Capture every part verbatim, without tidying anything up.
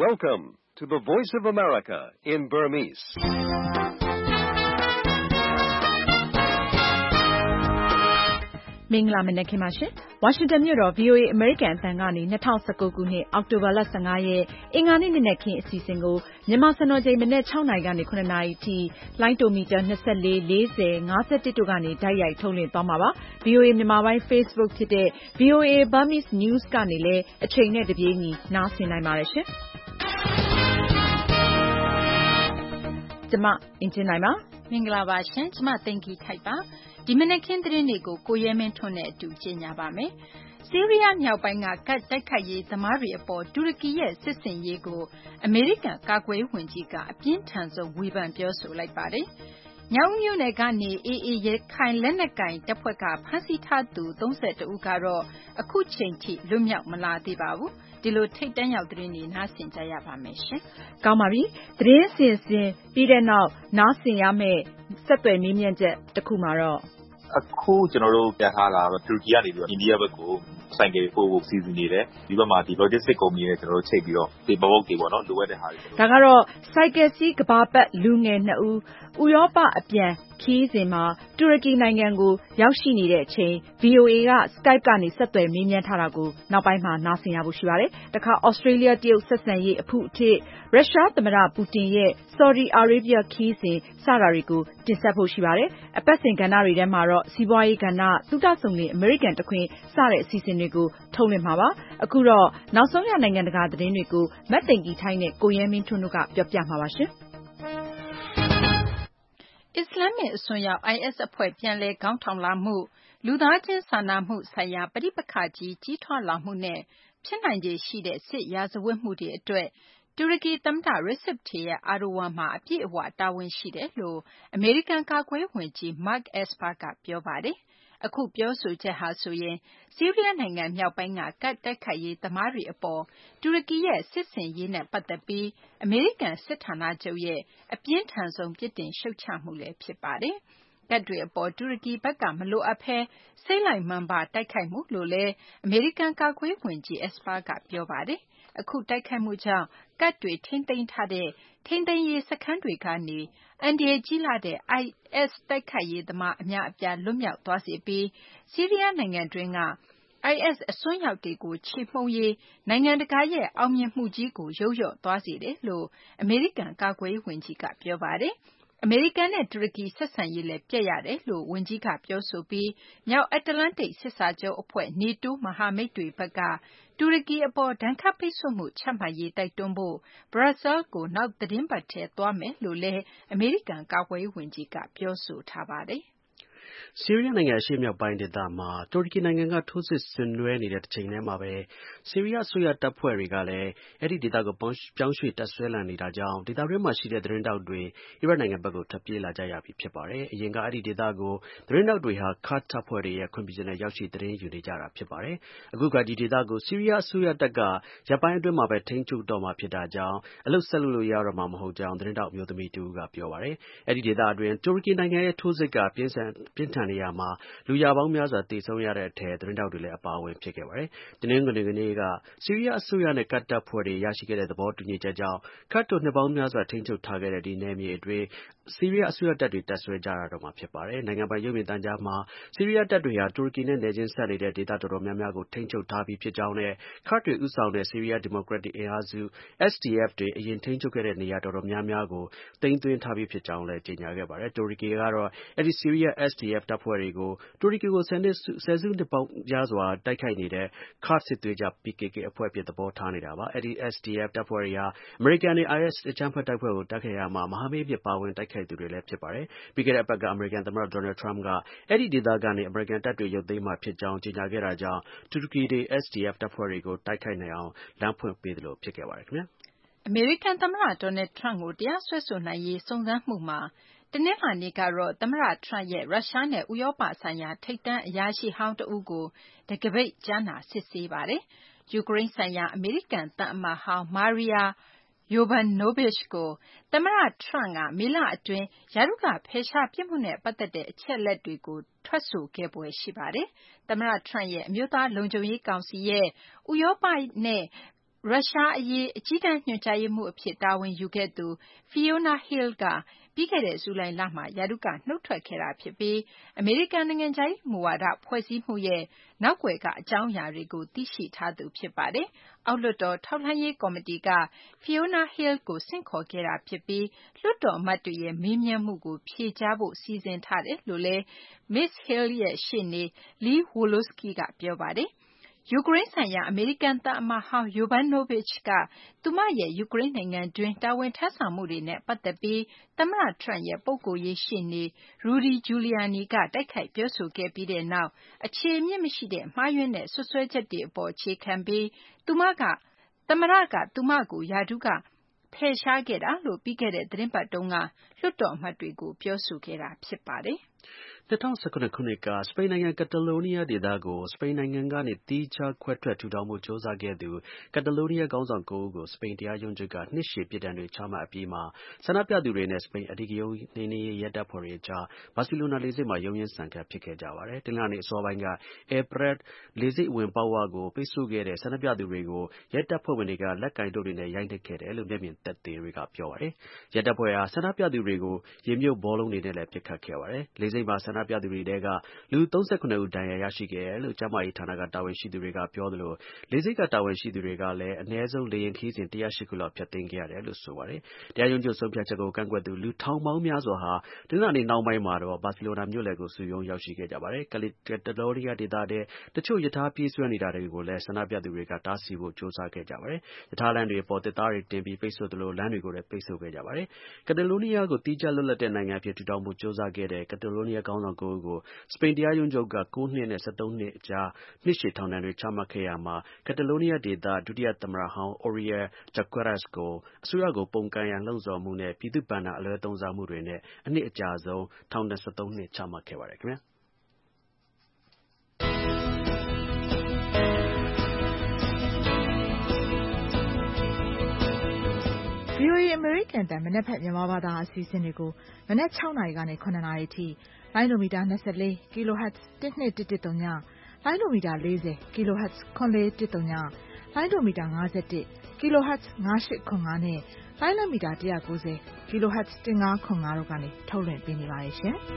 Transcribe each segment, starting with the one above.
Welcome to the Voice of America in Burmese. ။မင်္ဂလာမနက်ခင်းပါရှင်။ ဝါရှင်တန်မြို့တော် ဗွီအိုအေ အမေရိကန်အသံကနေ၂၀၁၉ခုနှစ်အောက်တိုဘာလ၁၅ရက်အင်္ဂါနေ့မနက်ခင်းအစီအစဉ်ကိုမြန်မာစံတော်ချိန်မနက်၆နာရီကနေ၇နာရီအထိလိုင်းတိုမီတာ၂၄ ၄၀ ၅၁တို့ကနေတိုက်ရိုက်ထုတ်လွှင့်သွားမှာပါ။ ဗွီအိုအေမြန်မာပိုင်း Facebook ဖြစ်တဲ့ ဗွီအိုအေ Burmese News ကနေလည်းအချိန်နဲ့တပြေးညီနားဆင်နိုင်ပါတယ်ရှင်။ကျမအင်ကြင်းနိုင်ပါမင်္ဂလာပါရှင်ကျမသိင်္ဂီထိုက်ပါဒီမနက်ခင်းသတင်းတွေကိုကိုရဲမင်းထွန်းနဲ့အတူကြေညာပါမယ်ဆီးရီးယားမြောက်ပိုင်းကကတ်တိုက်ခိုက်ရေးသမားတွေအပေါ်တူရကီရဲ့စစ်ဆင်ရေးကိုအမေရိကန်ကာကွယ်ရေးဝန်ကြီးကအပြင်းထန်ဆုံးဝေဖန်ပြောဆိုလိုက်ပါတယ်မြောက်မြို့နယ်ကနေ အေအေ ရခိုင်လက်နက်ကိုင်တပ်ဖွဲ့ကဖမ်းဆီးထားသူ၃၁ဦးကတော့အခုချိန်ထိလွတ်မြောက်မလာသေးပါဘူးဒီလိုထိတ်တန့်ရောက်သတင်းတွေနားဆင်ကြရပါမယ်ရှင်။ကောင်းပါပြီ။သတင်းစင်စင်ပြီးတဲ့နောက်နားဆင်ရမယ့်ဆက်သွယ်မေးမြန်းချက်တစ်ခုမှာတော့အခုကျွန်တော်တို့ပြန်ထားတာတူရကီကနေပြီးတော့အိန္ဒိယဘက်ကိုဆိုင်ကယ်ပို့ဖို့စီစဉ်နေတယ်ဒီဘက်မှာဒီ logistic ကုမ္ပဏီနဲ့ကျွန်တော်တို့ချိန်ပြီးတော့ဒီပပုတ်တွေပေါ့နော်လိုအပ်တဲ့ဟာတွေဒါကတော့စိုက်ကယ်စီးကဘာပတ်လူငယ်နှစ်ဦးဥရောပအပြန်ခီးစဉ်မှာတူရကီနိုင်ငံကိုရောက်ရှိနေတဲ့အချိန် ဗွီအိုအေ က Skype ကနေဆက်သွယ်မေးမြန်းထားတာကိုနောက်ပိုင်းမှာနားဆင်ရဖို့ရှိပါတယ်။တခါ Australia တရုတ်ဆက်ဆံရေးအဖုအထစ်ရုရှားသမ္မတပူတင်ရဲ့ Saudi Arabia ခီးစဉ်စတာတွေကိုတင်ဆက်ဖို့ရှိပါတယ်။အပတ်စဉ်ကဏ္ဍတွေထဲမှာတော့စီးပွားရေးကဏ္ဍသုတဆုံတွေအမေရိကန်တခွင်စတဲ့အစီအစဉ်တွေကိုထုတ်လွှင့်မှာပါ။အခုတော့နောက်ဆုံးရနိုင်ငံတကာသတင်းတွေကိုမတ်သိင်္ဂီထိုက်နဲ့ကိုရဲမင်းထွန်းတို့ကပြောပြမှာပါရှင်။အစ္စလာမ္မစ်အစွန်းရောက် အိုင်အက်စ် အဖွဲ့ပြန်လည်ခေါင်းထောင်လာမှု၊လူသားချင်းစာနာမှုဆိုင်ရာပဋိပက္ခကြီးကြီးထွားလာမှုနဲ့ဖြစ်နိုင်ခြေရှိတဲ့စစ်ရာဇဝတ်မှုတွေအတွက်တူရကီသမ္မတ Recep Tayyip Erdogan မှာအပြည့်အဝတာဝန်ရှိတယ်လို့အမေရိကန်ကာကွယ်ရေးဝန်ကြီး Mark Esper ကပြောပါတယ်။အခုပြောဆိုချက်ဟာဆိုရင်ဆီးရီးယားနိုင်ငံမြောက်ပိုင်းကကတ်တိုက်ခိုက်ရေးသမားတွေအပေါ်တူရကီရဲ့စစ်ဆင်ရေးနဲ့ပတ်သက်ပြီးအမေရိကန်စစ်ဌာနချုပ်ရဲ့အပြင်းထန်ဆုံးပြစ်တင်ရှုတ်ချမှုလည်းဖြစ်ပါတယ်။ကတ်တွေအပေါ်တူရကီဘက်ကမလိုအပ်ဘဲစိတ်လိုက်မာန်ပါတိုက်ခိုက်မှုလို့လည်းအမေရိကန်ကာကွယ်ရေးဝန်ကြီး Esper ကပြောပါတယ်။အခုတိုက်ခိုက်မှုကြောင့်ကတ်တွေထိန်းသိမ်းထားတဲ့ထိန်းသိမ်းရေးစခန်းတွေကနေအန္တရာယ်ကြီးလှတဲ့ အိုင်အက်စ် တိုက်ခိုက်ရေးသမားအများအပြားလွတ်မြောက်သွားစေပြီးဆီးရီးယားနိုင်ငံတွင်းက အိုင်အက်စ် အစွန်းရောက်တွေကိုချေမှုန်းရေးနိုင်ငံတကာရဲ့အောင်မြင်မှုကြီးကိုယုတ်လျော့သွားစေတယ်လို့အမေရိကန်ကာကွယ်ရေးဝန်ကြီးကပြောပါတယ်။အမေရိကန်နဲ့တူရကီဆက်ဆံရေးလည်းပျက်ရတယ်လို့ဝန်ကြီးကပြောဆိုပြီးမြောက်အတ္တလန္တိတ်စစ်စာချုပ်အဖွဲ့ NATO မဟာမိတ်တွေဘက်ကတူရကီအပေါ်ဒဏ်ခတ်ပိတ်ဆို့မှုချမှတ်ရေးတိုက်တွန်းဖို့ Brussels ကိုနောက်သီတင်းပတ်ထဲသွားမယ်လို့လည်းအမေရိကန်ကာကွယ်ရေးဝန်ကြီးကပြောဆိုထားပါတယ်။ဆီးရီးယားနိုင်ငံအရှေ့မြောက်ပိုင်းဒေသမှာတူရကီနိုင်ငံကထိုးစစ်ဆင်နွှဲနေတဲ့တစ်ချိန်တည်းမှာပဲဆီးရီးယားအစိုးရတပ်ဖွဲ့တွေကလည်းအဲဒီဒေသကိုပြောင်းရွှေ့တပ်စွဲလာနေတာကြောင့်ဒေသတွင်းမှာရှိတဲ့သတင်းထောက်တွေအီရတ်နိုင်ငံဘက်ကိုထွက်ပြေးလာကြရပြီဖြစ်ပါတယ်။အရင်ကအဲဒီဒေသကိုသတင်းထောက်တွေဟာကာ့ဒ်တပ်ဖွဲ့တွေရဲ့ခွင့်ပြုချက်နဲ့ရောက်ရှိသတင်းယူနေကြတာဖြစ်ပါတယ်။အခုကဒီဒေသကိုဆီးရီးယားအစိုးရတပ်ကရက်ပိုင်းအတွင်းမှာပဲထိန်းချုပ်တော့မှာဖြစ်တာကြောင့်အလုပ်ဆက်လုပ်လို့ရတော့မှာမဟုတ်ကြောင်းသတင်းထောက်အမျိုးသမီးတစ်ဦးကပြောပါတယ်။အဲဒီဒေသအတွင်းတူရကီနိုင်ငံရဲ့ထိုးစစ်ကပြင်းထန်ပြင်းထန်နေရာမှာလူရာပေါင်းများစွာသေဆုံးရတဲ့အထက်သတင်းထောက်တွေလည်းအပါအဝင်ဖြစ်ခဲ့ပါတယ်။တင်းငွေတွေနေ့ကဆီးရီးယားအစိုးရနဲ့ကတ်တပ်ဖွဲ့တွေရရှိခဲ့တဲ့သဘောတူညီချက်ကြောင့်ကတ်တို့နှစ်ပေါင်းများစွာထိန်းချုပ်ထားခဲ့တဲ့ဒီနယ်မြေအတွင်းဆီးရီးယားအစိုးရတပ်တွေတပ်စွဲကြရတော့မှာဖြစ်ပါတယ်။နိုင်ငံပိုင်ရုပ်မြင်သံကြားမှာဆီးရီးယားတပ်တွေဟာတူရကီနဲ့နယ်ချင်းစပ်နေတဲ့ဒေသတော်တော်များများကိုထိန်းချုပ်ထားပြီးဖြစ်ကြောင်းနဲ့ကာ့ဒ်တွေဦးဆောင်တဲ့ဆီးရီးယားဒီမိုကရက်တစ်အင်အားစု အက်စ် ဒီ အက်ဖ် တွေအရင်ထိန်းချုပ်ခဲ့တဲ့နေရာတော်တော်များများကိုသိမ်းသွင်းထားပြီးဖြစ်ကြောင်းလည်းကြေညာခဲ့ပါတယ်။တူရကီကတော့အဲဒီဆီးရီးယား အက်စ် ဒီ အက်ဖ် တပ်ဖွဲ့တွေကိုတူရကီကိုဆယ်စုနှစ်ပေါင်းများစွာတိုက်ခိုက်နေတဲ့ကာ့ဒ်စစ်သွေးကြွ ပီ ကေ ကေ အဖွဲ့အဖြစ်သဘောထားနေတာပါ။အဲဒီ အက်စ် ဒီ အက်ဖ် တပ်ဖွဲ့တွေဟာအမေရိကန်တွေ အိုင်အက်စ်အကြမ်းဖက်တိုက်ဖွဲ့ကိုတိုက်ခိုက်ရာမှာမဟာမိတ်အဖြစ်ပါဝင်တိုက်ခိုက်သူတွေလည်းဖြစ်ပါတယ်။ပြီးခဲ့တဲ့အပတ်ကအမေရိကန်သမ္မတဒေါ်နယ်ထရမ့်ကအဲဒီဒေသကနေအမေရိကန်တပ်တွေရုပ်သိမ်းမှာဖြစ်ကြောင်းကြေညာခဲ့တာကြောင့်တူရကီတွေ အက်စ် ဒီ အက်ဖ် တပ်ဖွဲ့တွေကိုတိုက်ခိုက်နိုင်အောင်လမ်းဖွင့်ပေးသလိုဖြစ်ခဲ့ပါတယ်ခင်ဗျာ။အမေရိကန်သမ္မတဒေါ်နယ်ထရမ့်ကိုတရားစွဲဆိုနိုင်ရေးစုံစမ်းမှုမှာတနင်္လာနေ့ကတော့သမ္မတထရမ့်ရဲ့ရုရှားနဲ့ဥရောပဆိုင်ရာထိပ်တန်းအရာရှိဟောင်းတဦးကိုတံခါးပိတ်ကြားနာစစ်ဆေးပါတယ်။ယူကရိန်းဆိုင်ရာအမေရိကန်သံအမတ်ဟောင်း Maria Yovanovitch ကိုသမ္မတထရမ့်ကမေလအတွင်းရာထူးကဖယ်ရှားပစ်မှုနဲ့ပတ်သက်တဲ့အချက်အလက်တွေကိုထွက်ဆိုခဲ့ဖွယ်ရှိပါတယ်။သမ္မတထရမ့်ရဲ့အမျိုးသားလုံခြုံရေးကောင်စီရဲ့ဥရောပနဲ့ရုရှားအရေးအကြီးတန်းညွှန်ကြားရေးမှူးအဖြစ်တာဝန်ယူခဲ့သူ Fiona Hill ကပြီးခဲ့တဲ့ဇူလိုင်လမှာရာထူးကနှုတ်ထွက်ခဲ့တာဖြစ်ပြီးအမေရိကန်နိုင်ငံခြားရေးမူဝါဒဖွဲ့စည်းမှုရဲ့နောက်ကွယ်ကအကြောင်းအရာတွေကိုသိရှိထားသူဖြစ်ပါတယ်။အောက်လွှတ်တော်ထောက်လှမ်းရေးကော်မတီက Fiona Hill ကိုဆင့်ခေါ်ခဲ့တာဖြစ်ပြီးလွှတ်တော်အမတ်တွေရဲ့မေးမြန်းမှုကိုဖြေကြားဖို့စီစဉ်ထားတယ်လို့လည်း မစ္စ Hill ရဲ့ရှေ့နေ Lee Wolosky ကပြောပါတယ်။ယူကရိန်းဆိုင်ရာအမေရိကန်သံအမတ်ဟောင်း Yovanovitch ကသူမရဲ့ယူကရိန်းနိုင်ငံတွင်းတာဝန်ထမ်းဆောင်မှုတွေနဲ့ပတ်သက်ပြီးသမ္မတ Trump ရဲ့ပုဂ္ဂိုလ်ရေးရှေ့နေ Rudy Giuliani ကတိုက်ခိုက်ပြောဆိုခဲ့ပြီးတဲ့နောက်အခြေအမြစ်မရှိတဲ့မှားယွင်းတဲ့စွပ်စွဲချက်တွေအပေါ်အခြေခံပြီးသူမကသမ္မတကသူမကိုရာထူးကဖယ်ရှားခဲ့တာလို့ပြီးခဲ့တဲ့သီတင်းပတ်တုန်းကလွှတ်တော်အမတ်တွေကိုပြောဆိုခဲ့တာဖြစ်ပါတယ်။၂၀၁၇ ခုနှစ်က စပိန်နိုင်ငံ ကက်တလိုးနီးယားဒေသကို စပိန်နိုင်ငံကနေ သီးခြားခွဲထွက်ထူထောင်ဖို့ ကြိုးစားခဲ့သူ ကက်တလိုးနီးယားခေါင်းဆောင် ၉ ဦးကို စပိန်တရားရုံးချုပ်က နှစ်ရှည်ပြစ်ဒဏ်တွေ ချမှတ်အပြီးမှာ ဆန္ဒပြသူတွေနဲ့ စပိန်အဓိကရုဏ်းနှိမ်နင်းရေး ရဲတပ်ဖွဲ့တွေအကြား ဘာစီလိုနာလေဆိပ်မှာ ရုန်းရင်းဆန်ခတ်ဖြစ်ခဲ့ကြပါတယ်။ တနင်္လာနေ့အစောပိုင်းက El Prat လေဆိပ်အဝင်ပေါက်ဝကို ပိတ်ဆို့ခဲ့တဲ့ ဆန္ဒပြသူတွေကို ရဲတပ်ဖွဲ့ဝင်တွေက လက်ကိုင်တုတ်တွေနဲ့ ရိုက်နှက်ခဲ့တယ်လို့ မျက်မြင်သက်သေတွေက ပြောပါတယ်။ ရဲတပ်ဖွဲ့ဟာ ဆန္ဒပြသူတွေကို ရေမြုပ်ဘောလုံးတွေနဲ့လည်း ပစ်ခတ်ခဲ့ပါတယ်။ လေဆိပ်မှာ ဆန္ဒပြသူတွေထဲက လူ ၃၇ ဦး ဒဏ်ရာရရှိခဲ့တယ်လို့ ကျန်းမာရေးဌာနက တာဝန်ရှိသူတွေက ပြောသလို လေဆိပ်က တာဝန်ရှိသူတွေကလည်း အနည်းဆုံး လေယာဉ်ခရီးစဉ် ၁၀၈ ခုလောက် ဖျက်သိမ်းခဲ့ရတယ်လို့ ဆိုပါတယ်။ တရားရုံးချုပ်ဆုံးဖြတ်ချက်ကို ကန့်ကွက်သူ လူထောင်ပေါင်းများစွာဟာ တနင်္လာနေ့နှောင်းပိုင်းမှာတော့ ဘာစီလိုနာမြို့လယ်ကို စုရုံးရောက်ရှိခဲ့ကြပါတယ်။ ကက်တလိုးနီးယားဒေသထဲ တချို့ရထားပြေးဆွဲနေတာတွေကိုလည်း ဆန္ဒပြသူတွေက တားဆီးဖို့ ကြိုးစားခဲ့ကြပါတယ်။ ရထားလမ်းတွေအပေါ် သစ်သားတွေတင်ပြီး ပိတ်ဆို့သလို လမ်းတွေကိုလည်း ပိတ်ဆို့ခဲ့ကြပါတယ်။ ကက်တလိုးနီးယားကို သီးခြားလွတ်လပ်တဲ့နိုင်ငံအဖြစ်ထူထောင်ဖို့ ကြိုးစားခဲ့တဲ့ ကက်တလိုးနီးယားခေါင်းဆောင် ၉ ဦးကို စပိန်တရားရုံးချုပ်က ၉ နှစ်နဲ့ ၁၃ နှစ်ကြား နှစ်ရှည်ထောင်ဒဏ်တွေ ချမှတ်ခဲ့ရာမှာ ကက်တလိုးနီးယားဒေသ ဒုတိယသမ္မတဟောင်း Oriol Junqueras ကို အစိုးရကို ပုန်ကန်ရန်လှုံ့ဆော်မှုနဲ့ ပြည်သူ့ဘဏ္ဍာအလွဲသုံးစားမှုတွေနဲ့ အနှစ်အကြာဆုံး ထောင်ဒဏ် ၁၃ နှစ် ချမှတ်ခဲ့ပါတယ်ခင်ဗျာ။ဗွီအိုအေ အမေရိကန်အသံ မနက်ဖြန်မြန်မာဘာသာအစီအစဉ်တွေကို မနက် ၆ နာရီကနေ ၇ နာရီအထိလိုင်းဒိုမီတာ ၂၄ kHz ၁၂၁၁၀ လိုင်းဒိုမီတာ ၄၀ kHz ၇၄၁၀ လိုင်းဒိုမီတာ ၅၁ kHz ၅၈၇၅ နဲ့ လိုင်းဒိုမီတာ ၁၉၀ kHz ၁၅၇၅ တို့ကနေထုတ်လွှင့်ပေးနေပါတယ်ရှင်။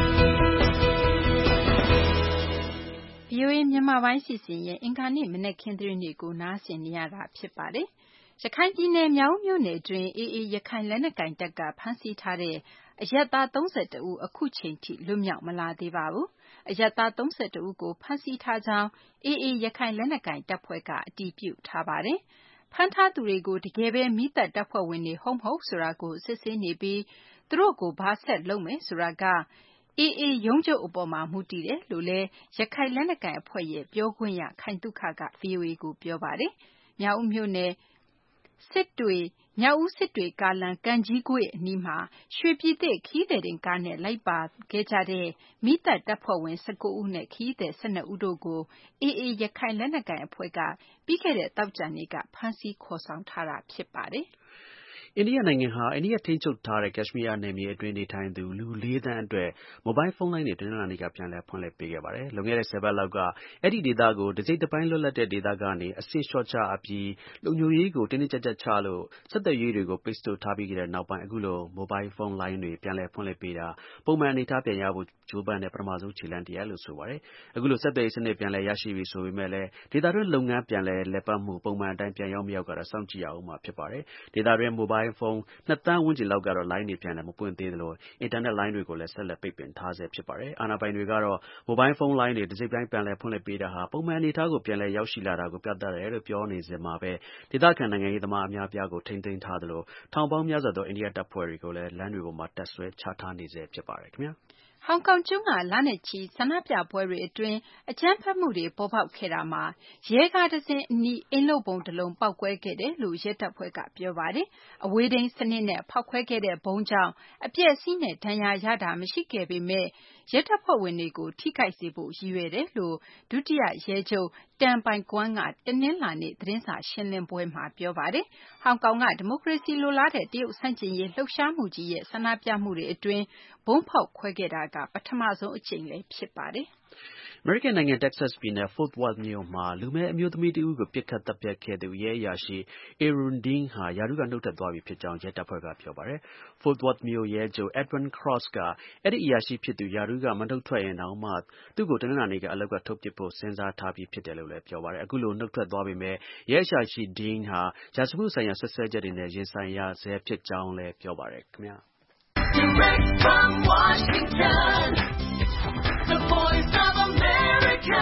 ဗွီအိုအေမြန်မာပိုင်းစီစဉ်ရဲ့အင်္ဂါနေ့မနက်ခင်းသတင်းတွေကိုနားဆင်နေရတာဖြစ်ပါတယ်။ရခိုင်ပြည်နယ်မြောက်ဦးမြို့နယ်တွင်း အေအေ ရခိုင်လက်နက်ကိုင်တပ်ကဖမ်းဆီးထားတဲ့အရပ်သား ၃၁ ဦးအခုချိန်ထိလွတ်မြောက်မလာသေးပါဘူး။အရပ်သား ၃၁ ဦးကိုဖမ်းဆီးထားကြောင်း အေအေ ရခိုင်လက်နက်ကိုင်တပ်ဖွဲ့ကအတည်ပြုထားပါတယ်။ဖမ်းထားသူတွေကိုတကယ်ပဲမီးသတ်တပ်ဖွဲ့ဝင်တွေဟုတ်မဟုတ်ဆိုတာကိုစစ်ဆေးနေပြီးသူတို့ကိုဘာဆက်လုပ်မယ်ဆိုတာကအေအေ ရုံးချုပ်အပေါ်မှာမူတည်တယ်လို့လည်းရခိုင်လက်နက်ကိုင်အဖွဲ့ရဲ့ပြောခွင့်ရခိုင်သုခက ဗွီအိုအေကိုပြောပါတယ်။မြောက်ဦးမြို့နယ်စစ်တွေမြောက်ဦးစစ်တွေကားလမ်းကံကြီးကွေ့အနီးမှာရွှေပြည်သစ်ခရီးသည်တင်ကားနဲ့လိုက်ပါခဲ့ကြတဲ့မီးသတ်တပ်ဖွဲ့ဝင်၁၉ ဦးနဲ့ခရီးသည်၁၂ ဦးတို့ကိုအေအေရခိုင်လက်နက်ကိုင်အဖွဲ့ကပြီးခဲ့တဲ့သောကြာနေ့ကဖမ်းဆီးခေါ်ဆောင်ထားတာဖြစ်ပါတယ်။အိန္ဒိယနိုင်ငံဟာ အိန္ဒိယထိန်းချုပ်ထားတဲ့ ကက်ရှ်မီးယားနယ်မြေအတွင်းနေထိုင်သူ လူ လေးသန်းအတွက် မိုဘိုင်းဖုန်းလိုင်းတွေ တနင်္လာနေ့က ပြန်လည်ဖွင့်လှစ်ပေးခဲ့ပါတယ်။ လွန်ခဲ့တဲ့ ဆယ်ပတ်လောက်က အဲဒီဒေသကို တစိတ်တပိုင်းလွတ်လပ်တဲ့ဒေသကနေ အဆင့်လျှော့ချအပြီး လုံခြုံရေးကို တင်းတင်းကျပ်ကျပ်ချလို့ ဆက်သွယ်ရေးတွေကို ပိတ်ဆို့ထားပြီးတဲ့နောက်ပိုင်း အခုလို မိုဘိုင်းဖုန်းလိုင်းတွေ ပြန်လည်ဖွင့်လှစ်ပေးတာ ပုံမှန်အနေအထားပြန်ရဖို့ကြိုးပမ်းတဲ့ ပထမဆုံးခြေလှမ်းတရပ်လို့ ဆိုပါတယ်။ အခုလို ဆက်သွယ်ရေးစနစ်ပြန်လည်ရရှိပြီဆိုပေမဲ့လည်း ဒေသတွင်းလုပ်ငန်းပြန်လည်လည်ပတ်မှု ပုံမှန်အတိုင်းပြန်ရောက်မရောက်ကတော့ စောင့်ကြည့်ရဦးမှာဖြစ်ပါတယ်။ ဒေသတွင်း မိုဘိုင်းဖုန်း နှစ်သန်းဝန်းကျင်လောက်ကတော့ လိုင်းတွေပြန်လည်မပွင့်သေးသလို အင်တာနက်လိုင်းတွေကိုလည်း ဆက်လက်ပိတ်ပင်ထားဆဲဖြစ်ပါတယ်။ အာဏာပိုင်တွေကတော့ မိုဘိုင်းဖုန်းလိုင်းတွေ တစိတ်တပိုင်းပြန်လည်ဖွင့်လှစ်ပေးတာဟာ ပုံမှန်အနေအထားကို ပြန်လည်ရောက်ရှိလာတာကို ပြသတယ်လို့ ပြောနေစဉ်မှာပဲ ဒေသခံနိုင်ငံရေးသမားအများအပြားကို ထိန်းသိမ်းထားသလို ထောင်ပေါင်းများစွာသော အိန္ဒိယတပ်ဖွဲ့တွေကိုလည်း လမ်းတွေပေါ်မှာ တပ်စွဲချထားနေဆဲဖြစ်ပါတယ်ခင်ဗျာ။ဟောင်ကောင်ကျွန်းကလနဲ့ချီဆန္ဒပြပွဲတွေအတွင်းအကြမ်းဖက်မှုတွေပေါ်ပေါက်ခဲ့တာမှာရဲကားတစင်းအနီးအိမ်လုပ်ဗုံးတလုံးပေါက်ကွဲခဲ့တယ်လို့ရဲတပ်ဖွဲ့ကပြောပါတယ်။အဝေးထိန်းစနစ်နဲ့ဖောက်ခွဲခဲ့တဲ့ဗုံးကြောင့်အပျက်အစီးနဲ့ဒဏ်ရာရတာမရှိခဲ့ပေမဲ့ရဲတပ်ဖွဲ့ဝင်တွေကိုထိခိုက်စေဖို့ရည်ရွယ်တယ်လို့ဒုတိယရဲချုပ် Tan Pai Kwang ကတနင်္လာနေ့သတင်းစာရှင်းလင်းပွဲမှာပြောပါတယ်။ဟောင်ကောင်ကဒီမိုကရေစီလိုလားတဲ့တရုတ်ဆန့်ကျင်ရေးလှုပ်ရှားမှုကြီးရဲ့ဆန္ဒပြမှုတွေအတွင်းဗုံးဖောက်ခွဲခဲ့တာကပထမဆုံးအကြိမ်လည်းဖြစ်ပါတယ်။ American နိုင်ငံ Texas ပြည်နယ် Fort Worth မြို့မှာ လူမည်းအမျိုးသမီးတစ်ဦးကို ပစ်ခတ်သတ်ဖြတ်ခဲ့သူ ရဲအရာရှိ Aaron Dean ဟာ ရာထူးက နုတ်ထွက်သွားပြီဖြစ်ကြောင်း ရဲတပ်ဖွဲ့က ပြောပါတယ်။ Fort Worth မြို့ ရဲချုပ် Edwin Cross က အဲဒီ အရာရှိဖြစ်သူ ရာထူးက မနုတ်ထွက်ရင်တောင်မှ သူ့ကို တနင်္လာနေ့က အလုပ်က ထုတ်ပစ်ဖို့ စဉ်းစားထားပြီးဖြစ်တယ်လို့လည်း ပြောပါတယ်။ အခုလို နုတ်ထွက်သွားပေမဲ့ ရဲအရာရှိ Dean ဟာ ရာဇဝတ်မှုဆိုင်ရာ စွပ်စွဲချက်တွေနဲ့ ရင်ဆိုင်ရဆဲဖြစ်ကြောင်းလည်း ပြောပါတယ်။ Direct from Washington, the voice of America,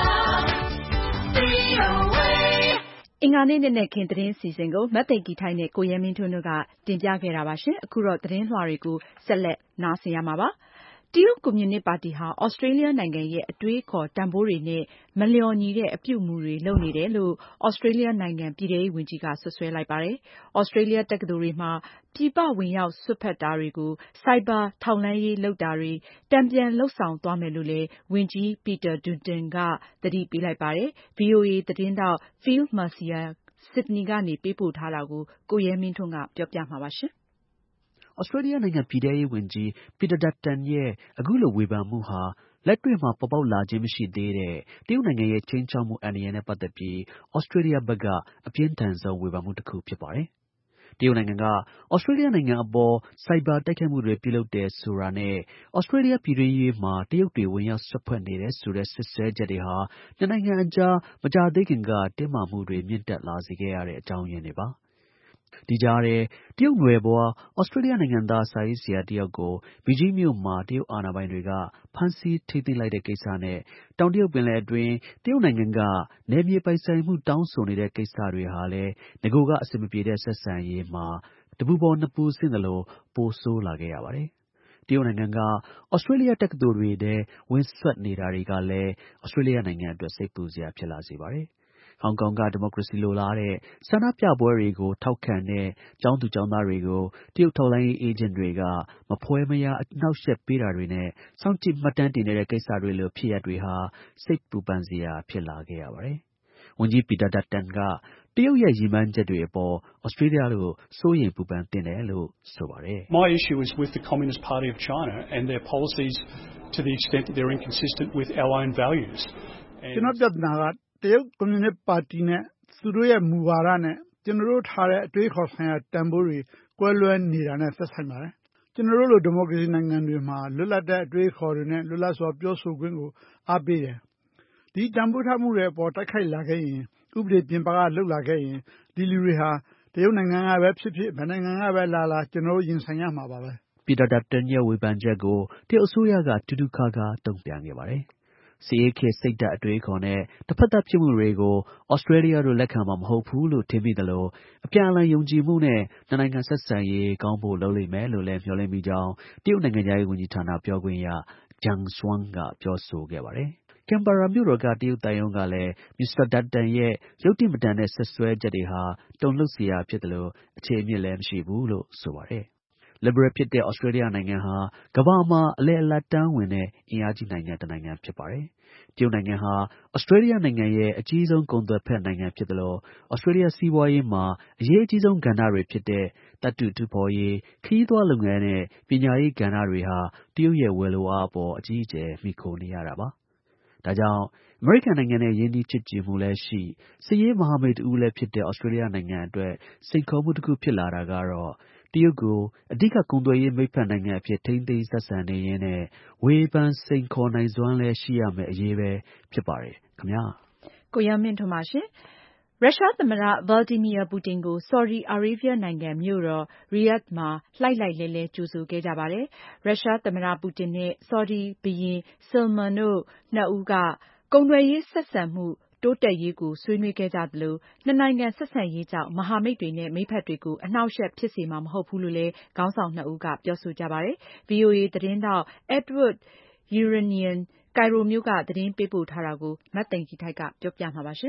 အင်္ဂါနေ့ နံနက်ခင်း သတင်းအစီအစဉ်ကို မသိင်္ဂ ီထိုက် နဲ့ ကိုရဲမင်းထွန်းတို့က တင်ပြခဲ့တာပါ။ အခုတော့ သတင်းလွှာတွေကို ဆက်လက်နားဆင်ရမှာပါ။ တရုတ်ကွန်မြူနစ်ပါတီဟာ သြစတြေးလျနိုင်ငံရဲ့ အတွေးအခေါ်တန်ဖိုးတွေနဲ့ မလျော်ညီတဲ့ အပြုအမူတွေလုပ်နေတယ်လို့ သြစတြေးလျနိုင်ငံ ပြည်ထဲရေးဝန်ကြီးက စွပ်စွဲလိုက်ပါတယ်။ သြစတြေးလျတက္ကသိုလ်တွေမှာ ပြည်ပဝင်ရောက်စွက်ဖက်တာတွေကို ဆိုက်ဘာထောက်လှမ်းရေးလုပ်တာတွေ တန်ပြန်လုပ်ဆောင်သွားမယ်လို့လည်း ဝန်ကြီး Peter Dutton က သတိပေးလိုက်ပါတယ်။ ဗွီအိုအေ သတင်းထောက် Phil Mercer ဆစ်ဒနီကနေ ပေးပို့ထားတာကို ကိုရဲမင်းထွန်းက ပြောပြမှာပါ။သြစတြေးလျနိုင်ငံ ပြည်ထဲရေးဝန်ကြီး Peter Dutton ရဲ့ အခုလို ဝေဖန်မှုဟာ လက်တွေ့မှာ ပေါ်ပေါက်လာခြင်းမရှိသေးတဲ့ တရုတ်နိုင်ငံရဲ့ ခြိမ်းခြောက်မှု အန္တရာယ်နဲ့ ပတ်သက်ပြီး သြစတြေးလျဘက်က အပြင်းထန်ဆုံး ဝေဖန်မှုတစ်ခု ဖြစ်ပါတယ်။ တရုတ်နိုင်ငံက သြစတြေးလျနိုင်ငံအပေါ် ဆိုက်ဘာတိုက်ခိုက်မှုတွေ ပြုလုပ်တယ်ဆိုတာနဲ့ သြစတြေးလျ ပြည်တွင်းရေးမှာ တရုတ်တွေ ဝင်ရောက်စွက်ဖက်နေတယ်ဆိုတဲ့ စွပ်စွဲချက်တွေဟာ နှစ်နိုင်ငံအကြား မကြာသေးခင်က တင်းမာမှုတွေ မြင့်တက်လာစေခဲ့ရတဲ့ အကြောင်းရင်းတွေပါ။ ဒီကြားထဲ တရုတ်နွယ်ဖွား သြစတြေးလျနိုင်ငံသား စာရေးဆရာတစ်ယောက်ကို ဘီဂျင်းမြို့မှာ တရုတ်အာဏာပိုင်တွေက ဖမ်းဆီးထိန်းသိမ်းလိုက်တဲ့ကိစ္စနဲ့ တောင်တရုတ်ပင်လယ်အတွင်း တရုတ်နိုင်ငံက နယ်မြေပိုင်ဆိုင်မှု တောင်းဆိုနေတဲ့ ကိစ္စတွေဟာလည်း နဂိုက အဆင်မပြေတဲ့ ဆက်ဆံရေးမှာ တပူပေါ် နှစ်ပူဆင့်သလို ပိုဆိုးလာခဲ့ရပါတယ်။ တရုတ်နိုင်ငံက သြစတြေးလျတက္ကသိုလ်တွေထဲ ဝင်စွက်နေတာတွေကလည်း သြစတြေးလျနိုင်ငံအတွက် စိတ်ပူစရာ ဖြစ်လာစေပါတယ်။ ဟောင်ကောင်က ဒီမိုကရေစီလိုလားတဲ့ ဆန္ဒပြပွဲတွေကို ထောက်ခံတဲ့ ကျောင်းသူ ကျောင်းသားတွေကို တရုတ်ထောက်လှမ်းရေး အေးဂျင့်တွေက မဖွယ်မရာ အနှောင့်အယှက်ပေးတာတွေနဲ့ စောင့်ကြည့်မှတ်တမ်းတင်နေတဲ့ ကိစ္စတွေလို ဖြစ်ရပ်တွေဟာ စိတ်ပူပန်စရာ ဖြစ်လာခဲ့ရပါတယ်။ ဝန်ကြီး Peter Dutton က တရုတ်ရဲ့ ရည်မှန်းချက်တွေအပေါ် သြစတြေးလျတို့ စိုးရိမ်ပူပန်သင့်တယ်လို့ ဆိုပါတယ်။ My issue is with the Communist Party of China and their policies to the extent that they're inconsistent with our own values. ကျွန်တော်ပြဿနာက တရုတ်ကွန်မြူနစ်ပါတီနဲ့ သူတို့ရဲ့ မူဝါဒနဲ့ ကျွန်တော်တို့ထားတဲ့ အတွေးအခေါ်ဆိုင်ရာ တန်ဖိုးတွေ ကွဲလွဲနေတာနဲ့ သက်ဆိုင်ပါတယ်။ ကျွန်တော်တို့လို ဒီမိုကရေစီနိုင်ငံတွေမှာ လွတ်လပ်တဲ့ အတွေးအခေါ်တွေနဲ့ လွတ်လပ်စွာ ပြောဆိုခွင့်ကို အားပေးတယ်။ ဒီတန်ဖိုးထားမှုတွေအပေါ် တိုက်ခိုက်လာခဲ့ရင် ဥပဒေပြင်ပက လုပ်လာခဲ့ရင် ဒီလူတွေဟာ တရုတ်နိုင်ငံကပဲဖြစ်ဖြစ် ဘယ်နိုင်ငံကပဲလာလာ ကျွန်တော်တို့ ရင်ဆိုင်ရမှာပါပဲ။ Peter Dutton ရဲ့ ဝေဖန်ချက်ကို တရုတ်အစိုးရက တူးတူးခါးခါး တုံ့ပြန်ခဲ့ပါတယ်။ စစ်အေးခေတ် စိတ်ဓါတ် အတွေးအခေါ်နဲ့ တစ်ဖက်သတ် ဖြစ်မှုတွေကို သြစတြေးလျတို့ လက်ခံမှာ မဟုတ်ဘူးလို့ ထင်မိသလို အပြန်အလှန် ယုံကြည်မှုနဲ့ နှစ်နိုင်ငံ ဆက်ဆံရေး ကောင်းဖို့ လုပ်လိမ့်မယ်လို့လည်း မျှော်လင့်မိကြောင်း တရုတ်နိုင်ငံခြားရေးဝန်ကြီးဌာန ပြောခွင့်ရ Geng Shuang က ပြောဆိုခဲ့ပါတယ်။ ကင်ဘာရာမြို့တော်က တရုတ်သံရုံးကလည်း မစ္စတာ Dutton ရဲ့ ယုတ္တိမတန်တဲ့ စွပ်စွဲချက်တွေဟာ တုန်လှုပ်စရာ ဖြစ်သလို အခြေအမြစ်လည်း မရှိဘူးလို့ ဆိုပါတယ်။ လစ်ဘရယ်ဖြစ်တဲ့ သြစတြေးလျနိုင်ငံဟာ ကမ္ဘာမှာ အလယ်အလတ်တန်းဝင်တဲ့ အင်အားကြီးနိုင်ငံတစ်နိုင်ငံ ဖြစ်ပါတယ်။ တရုတ်နိုင်ငံဟာ သြစတြေးလျနိုင်ငံရဲ့ အကြီးဆုံး ကုန်သွယ်ဖက်နိုင်ငံဖြစ်သလို သြစတြေးလျ စီးပွားရေးမှာ အရေးအကြီးဆုံး ကဏ္ဍတွေဖြစ်တဲ့ သတ္တုတူးဖော်ရေး၊ ခရီးသွားလုပ်ငန်းနဲ့ ပညာရေးကဏ္ဍတွေဟာ တရုတ်ရဲ့ ဝယ်လိုအားအပေါ် အကြီးအကျယ် မှီခိုနေရတာပါ။ ဒါကြောင့် အမေရိကန်နိုင်ငံနဲ့ ရင်းနှီးချစ်ကြည်မှုလည်းရှိ စစ်ရေးမဟာမိတ်တစ်ဦးလည်းဖြစ်တဲ့ သြစတြေးလျနိုင်ငံအတွက် စိန်ခေါ်မှုတစ်ခု ဖြစ်လာတာကတော့ တရုတ်ကို အဓိက ကုန်သွယ်ရေး မိတ်ဖက်နိုင်ငံအဖြစ် ထိန်းသိမ်းဆက်ဆံနေရင်းနဲ့ ဝေဖန်စိန်ခေါ်နိုင်စွမ်းလည်း ရှိရမယ့်အရေးပဲ ဖြစ်ပါတယ်ခင်ဗျာ။ ကိုရဲမင်းထွန်းပါ။ ရုရှားသမ္မတ Vladimir Putin ကို ဆော်ဒီအာရေးဗျနိုင်ငံ မြို့တော် Riyadh မှာ လှိုက်လှိုက်လှဲလှဲ ကြိုဆိုခဲ့ကြပါတယ်။ ရုရှားသမ္မတ ပူတင်နဲ့ ဆော်ဒီဘုရင် Salman တို့နှစ်ဦးက ကုန်သွယ်ရေး ဆက်ဆံမှု တိုးတက်ရေးကို ဆွေးနွေးခဲ့ကြသလို နှစ်နိုင်ငံ ဆက်ဆံရေးကြောင့် မဟာမိတ်တွေနဲ့ မိတ်ဖက်တွေကို အနှောင့်အယှက်ဖြစ်စေမှာ မဟုတ်ဘူးလို့လည်း ခေါင်းဆောင်နှစ်ဦးက ပြောဆိုကြပါတယ်။ ဗွီအိုအေ သတင်းထောက် Edward Yeranian ကိုင်ရိုမြို့က သတင်းပေးပို့ထားတာကို မသိင်္ဂ ီထိုက် ပြောပြမှာပါ။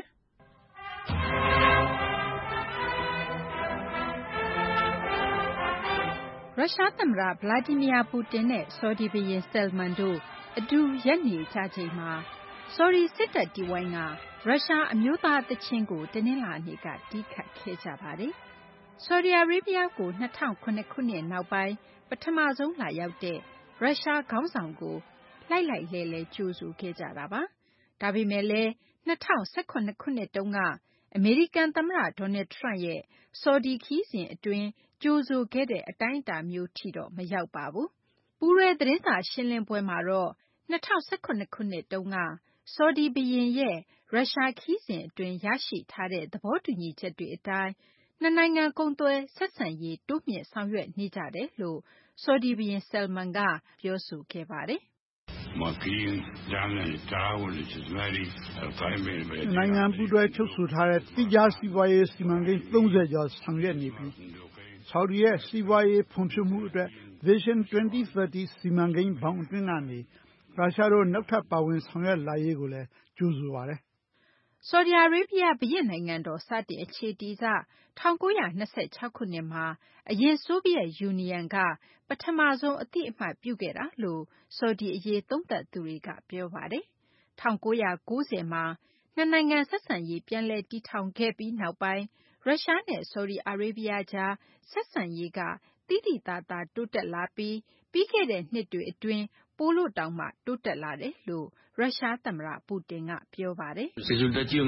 ရုရှားသမ္မတ Vladimir Putin နဲ့ ဆော်ဒီဘုရင် Salman တို့ အတူရပ်နေကြချိန်မှာ ဆော်ဒီ စစ်တပ်တီးဝိုင်းက ရုရှားအမျိုးသား သီချင်းကို တနင်္လာနေ့က တီးခတ်ခဲ့ကြပါတယ်။ ဆော်ဒီအာရေးဗျကို ၂၀၀၇ ခုနှစ်နောက်ပိုင်း ပထမဆုံး လာရောက်တဲ့ ရုရှားခေါင်းဆောင်ကို လှိုက်လှိုက်လှဲလှဲ ကြိုဆိုခဲ့ကြတာပါ။ ဒါဒါပေမဲ့လည်း၂၀၁၇ ခုနှစ်တုန်းကအမေရိကန်သမ္မတ Donald Trump ရဲ့ဆော်ဒီခရီးစဉ်အတွင်းကြိုဆိုခဲ့တဲ့အတိုင်းအတာမျိုးထိတော့မရောက်ပါဘူး။ပူးတွဲသတင်းစာရှင်းလင်းပွဲမှာတော့၂၀၁၇ ခုနှစ်တုန်းကဆော်ဒီဘုရင်ရဲ့ရုရှားခရီးစဉ်အတွင်းရရှိထားတဲ့သဘောတူညီချက်တွေအတိုင်းနှစ်နိုင်ငံကုန်သွယ်ဆက်ဆံရေးတိုးမြှင့်ဆောင်ရွက်နေကြတယ်လို့ဆော်ဒီဘုရင် Salman ကပြောဆိုခဲ့ပါတယ်။နိုင်ငံပူးတွဲချုပ်ဆိုထားတဲ့သီးခြားစီးပွားရေးစီမံကိန်းသုံးဆယ်ကျော်ဆောင်ရွက်နေပြီးဆော်ဒီရဲ့စီးပွားရေးဖွံ့ဖြိုးမှုအတွက် Vision ၂၀၃၀ စီမံကိန်းဘောင်အတွင်းကနေရုရှားတို့နောက်ထပ်ပါဝင်ဆောင်ရွက်လာရေးကိုလည်းကြိုဆိုပါတယ်။ဆော်ဒီအာရေဗျဘုရင့်နိုင်ငံတော်စတင်အခြေတည်စ၁၉၂၆ ခုနှစ်မှာအရင်ဆိုဗီယက်ယူနီယံကပထမဆုံးအသိအမှတ်ပြုခဲ့တာလို့ဆော်ဒီအရေးသုံးသပ်သူတွေကပြောပါတယ်။၁၉၉၀မှာနှစ်နိုင်ငံဆက်ဆံရေးပြန်လည်တည်ထောင်ခဲ့ပြီးနောက်ပိုင်းရုရှားနဲ့ဆော်ဒီအာရေဗျကြားဆက်ဆံရေးကသိသိသာသာတိုးတက်လာပြီးပြီးခဲ့တဲ့နှစ်တွေအတွင်းပိုလို့တောင်မှတိုးတက်လာတယ်လို့ရုရှားသမ္မတပူတင်ကပြောပါတယ်။၂၀၁၇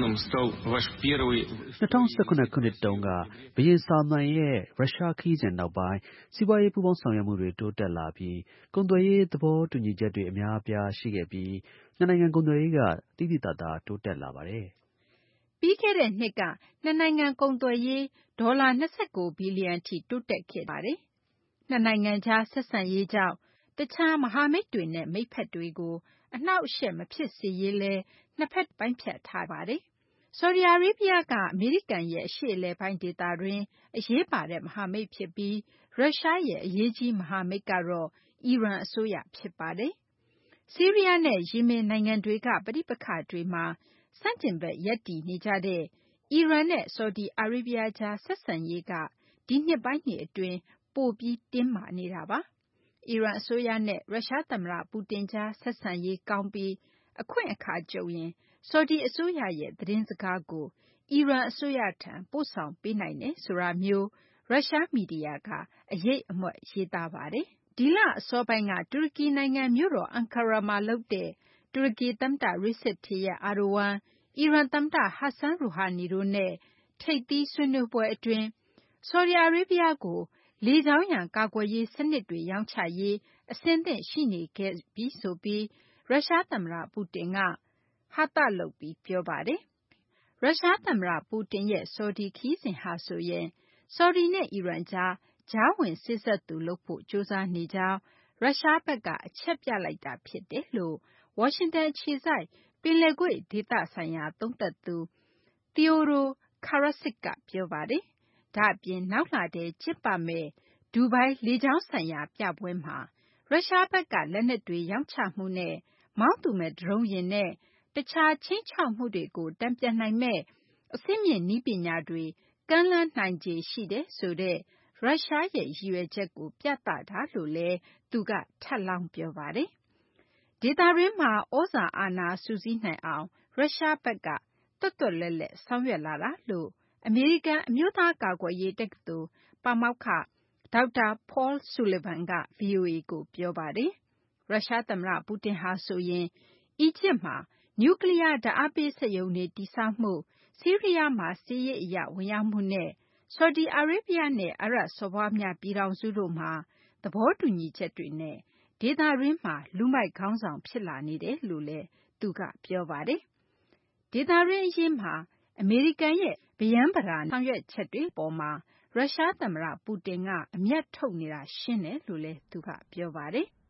ခုနှစ်တုန်းကဘုရင်ဆာမန်ရဲ့ရုရှားခရီးစဉ်နောက်ပိုင်းစီးပွားရေးပူးပေါင်းဆောင်ရွက်မှုတွေတိုးတက်လာပြီးကုန်သွယ်ရေးသဘောတူညီချက်တွေအများအပြားရှိခဲ့ပြီးနှစ်နိုင်ငံကုန်သွယ်ရေးကသိသိသာသာတိုးတက်လာပါတယ်။ပြီးခဲ့တဲ့နှစ်ကနှစ်နိုင်ငံကုန်သွယ်ရေးဒေါ်လာ၂၉ဘီလီယံထိတိုးတက်ခဲ့ပါတယ်။နှစ်နိုင်ငံကြားဆက်ဆံရေးကြောင့်တခြားမဟာမိတ်တွေနဲ့မိတ်ဖက်တွေကိုအနှောင့်အယှက်မဖြစ်စေရေးလည်းနှစ်ဖက်ပိုင်းဖြတ်ထားပါတယ်။ဆော်ဒီအာရေဗျကအမေရိကန်ရဲ့အရှေ့အလယ်ပိုင်းဒေသတွင်းအရေးပါတဲ့မဟာမိတ်ဖြစ်ပြီးရုရှားရဲ့အရေးကြီးမဟာမိတ်ကတော့အီရန်အစိုးရဖြစ်ပါတယ်။ဆီးရီးယားနဲ့ယီမင်နိုင်ငံတွေကပဋိပက္ခတွေမှာဆန့်ကျင်ဘက်ရပ်တည်နေကြတဲ့အီရန်နဲ့ဆော်ဒီအာရေဗျကြားဆက်ဆံရေးကဒီနှစ်ပိုင်းတွေအတွင်းပိုပြီးတင်းမာနေတာပါ။အီရန်အစိုးရနဲ့ရုရှားသမ္မတပူတင်ကြားဆက်ဆံရေးကောင်းပြီးအခွင့်အခါကြုံရင်ဆော်ဒီအစိုးရရဲ့သတင်းစကားကိုအီရန်အစိုးရထံပို့ဆောင်ပေးနိုင်တယ်ဆိုတာမျိုးရုရှားမီဒီယာကအရိပ်အမြွက်ရေးသားပါတယ်။ဒီလအစောပိုင်းကတူရကီနိုင်ငံမြို့တော်အန်ကာရာမှာလုပ်တဲ့တူရကီသမ္မတ Recep Tayyip Erdogan ၊အီရန်သမ္မတ Hassan Rouhani တို့နဲ့ထိပ်သီးဆွေးနွေးပွဲအတွင်းဆော်ဒီအာရေဗျကိုလေကြောင်းရန်ကာကွယ်ရေးစနစ်တွေရောင်းချရေးအဆင်သင့်ရှိနေခဲ့ပြီဆိုပြီးရုရှားသမ္မတပူတင်ကဟာသလုပ်ပြီးပြောပါတယ်။ရုရှားသမ္မတပူတင်ရဲ့ဆော်ဒီခရီးစဉ်ဟာဆိုရင်ဆော်ဒီနဲ့အီရန်ကြားကြားဝင်စေ့စပ်သူလုပ်ဖို့ကြိုးစားနေကြောင်းရုရှားဘက်ကအချက်ပြလိုက်တာဖြစ်တယ်လို့ဝါရှင်တန်အခြေစိုက်ပင်လယ်ကွေ့ဒေသဆိုင်ရာသုံးသပ်သူ Theodore Karasik ကပြောပါတယ်။ဒါ့အပြင်နောက်လထဲကျင်းပမယ့်ဒူဘိုင်းလေကြောင်းဆိုင်ရာပြပွဲမှာရုရှားဘက်ကလက်နက်တွေရောင်းချမှုနဲ့မောင်းသူမဲ့ဒရုန်းယာဉ်နဲ့တခြားခြိမ်းခြောက်မှုတွေကိုတန်ပြန်နိုင်မယ့်အဆင့်မြင့်နည်းပညာတွေကမ်းလှမ်းနိုင်ခြေရှိတယ်ဆိုတဲ့ရုရှားရဲ့ရည်ရွယ်ချက်ကိုပြသတာလို့လည်းသူကထပ်လောင်းပြောပါတယ်။ဒေသတွင်းမှာသြဇာအာဏာစုစည်းနိုင်အောင်ရုရှားဘက်ကသွက်သွက်လက်လက်ဆောင်ရွက်လာတာလို့အမေရိကန်အမျိုးသားကာကွယ်ရေးတက္ကသိုလ်ပါမောက္ခဒေါက်တာ Paul Sullivan က ဗွီအိုအေကိုပြောပါတယ်။ရုရှားသမ္မတပူတင်ဟာဆိုရင်အီဂျစ်မှာနျူကလီးယားဓာတ်အားပေးစက်ရုံတွေတည်ဆောက်မှု၊ဆီးရီးယားမှာစစ်ရေးအရဝင်ရောက်မှုနဲ့ဆော်ဒီအာရေဗျနဲ့အာရပ်စော်ဘွားများပြည်ထောင်စုတို့မှာသဘောတူညီချက်တွေနဲ့ဒေသတွင်းမှာလူမိုက်ခေါင်းဆောင်ဖြစ်လာနေတယ်လို့လည်းသူကပြောပါတယ်။ဒေသတွင်းအရေးမှာအမေရိကန်ရဲ့ဗရမ်းဗတာဆောင်ရွက်ချက်တွေအပေါ်မှာရုရှားသမ္မတပူတင်ကအမြတ်ထုတ်နေတာရှင်းတယ်လို့လည်းသူကပြောပါတယ်။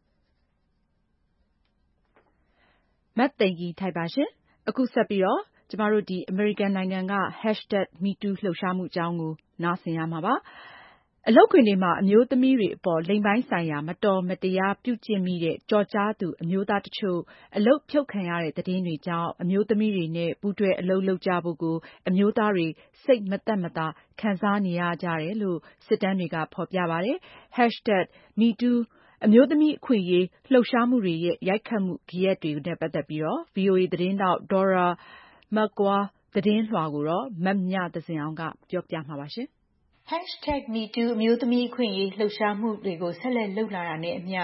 မသိင်္ဂ ီထိုက်ပါရှင်။အခုဆက်ပြီးတော့ကျမတို့ဒီအမေရိကန်နိုင်ငံက hashtag me too လှုပ်ရှားမှုအကြောင်းကိုနားဆင်ရမှာပါ။အလုပ်ခွင်တွေမှာအမျိုးသမီးတွေအပေါ်လိင်ပိုင်းဆိုင်ရာမတော်မတရားပြုကျင့်မိတဲ့ကြော်ကြားသူအမျိုးသားတချို့အလုပ်ဖြုတ်ခံရတဲ့သတင်းတွေကြောင့်အမျိုးသမီးတွေနဲ့ပူးတွဲအလုပ်လုပ်ကြဖို့ကိုအမျိုးသားတွေစိတ်မသက်မသာခံစားနေရကြတယ်လို့စစ်တမ်းတွေကဖော်ပြပါတယ်။ hashtag me too အမျိုးသမီးအခွင့်အရေးလှုပ်ရှားမှုတွေရဲ့ရိုက်ခတ်မှုဂယက်တွေနဲ့ပတ်သက်ပြီး ဗွီအိုအေသတင်းထောက် Dora Makwa သတင်းလွှာကိုမမြသဇင်အောင်ကပြောပြမှာပါ။ hashtag me too အမျိုးသမီးအခွင့်အရေးလှုပ်ရှားမှုတွေကိုဆက်လက်လုပ်လာတာနဲ့အမျှ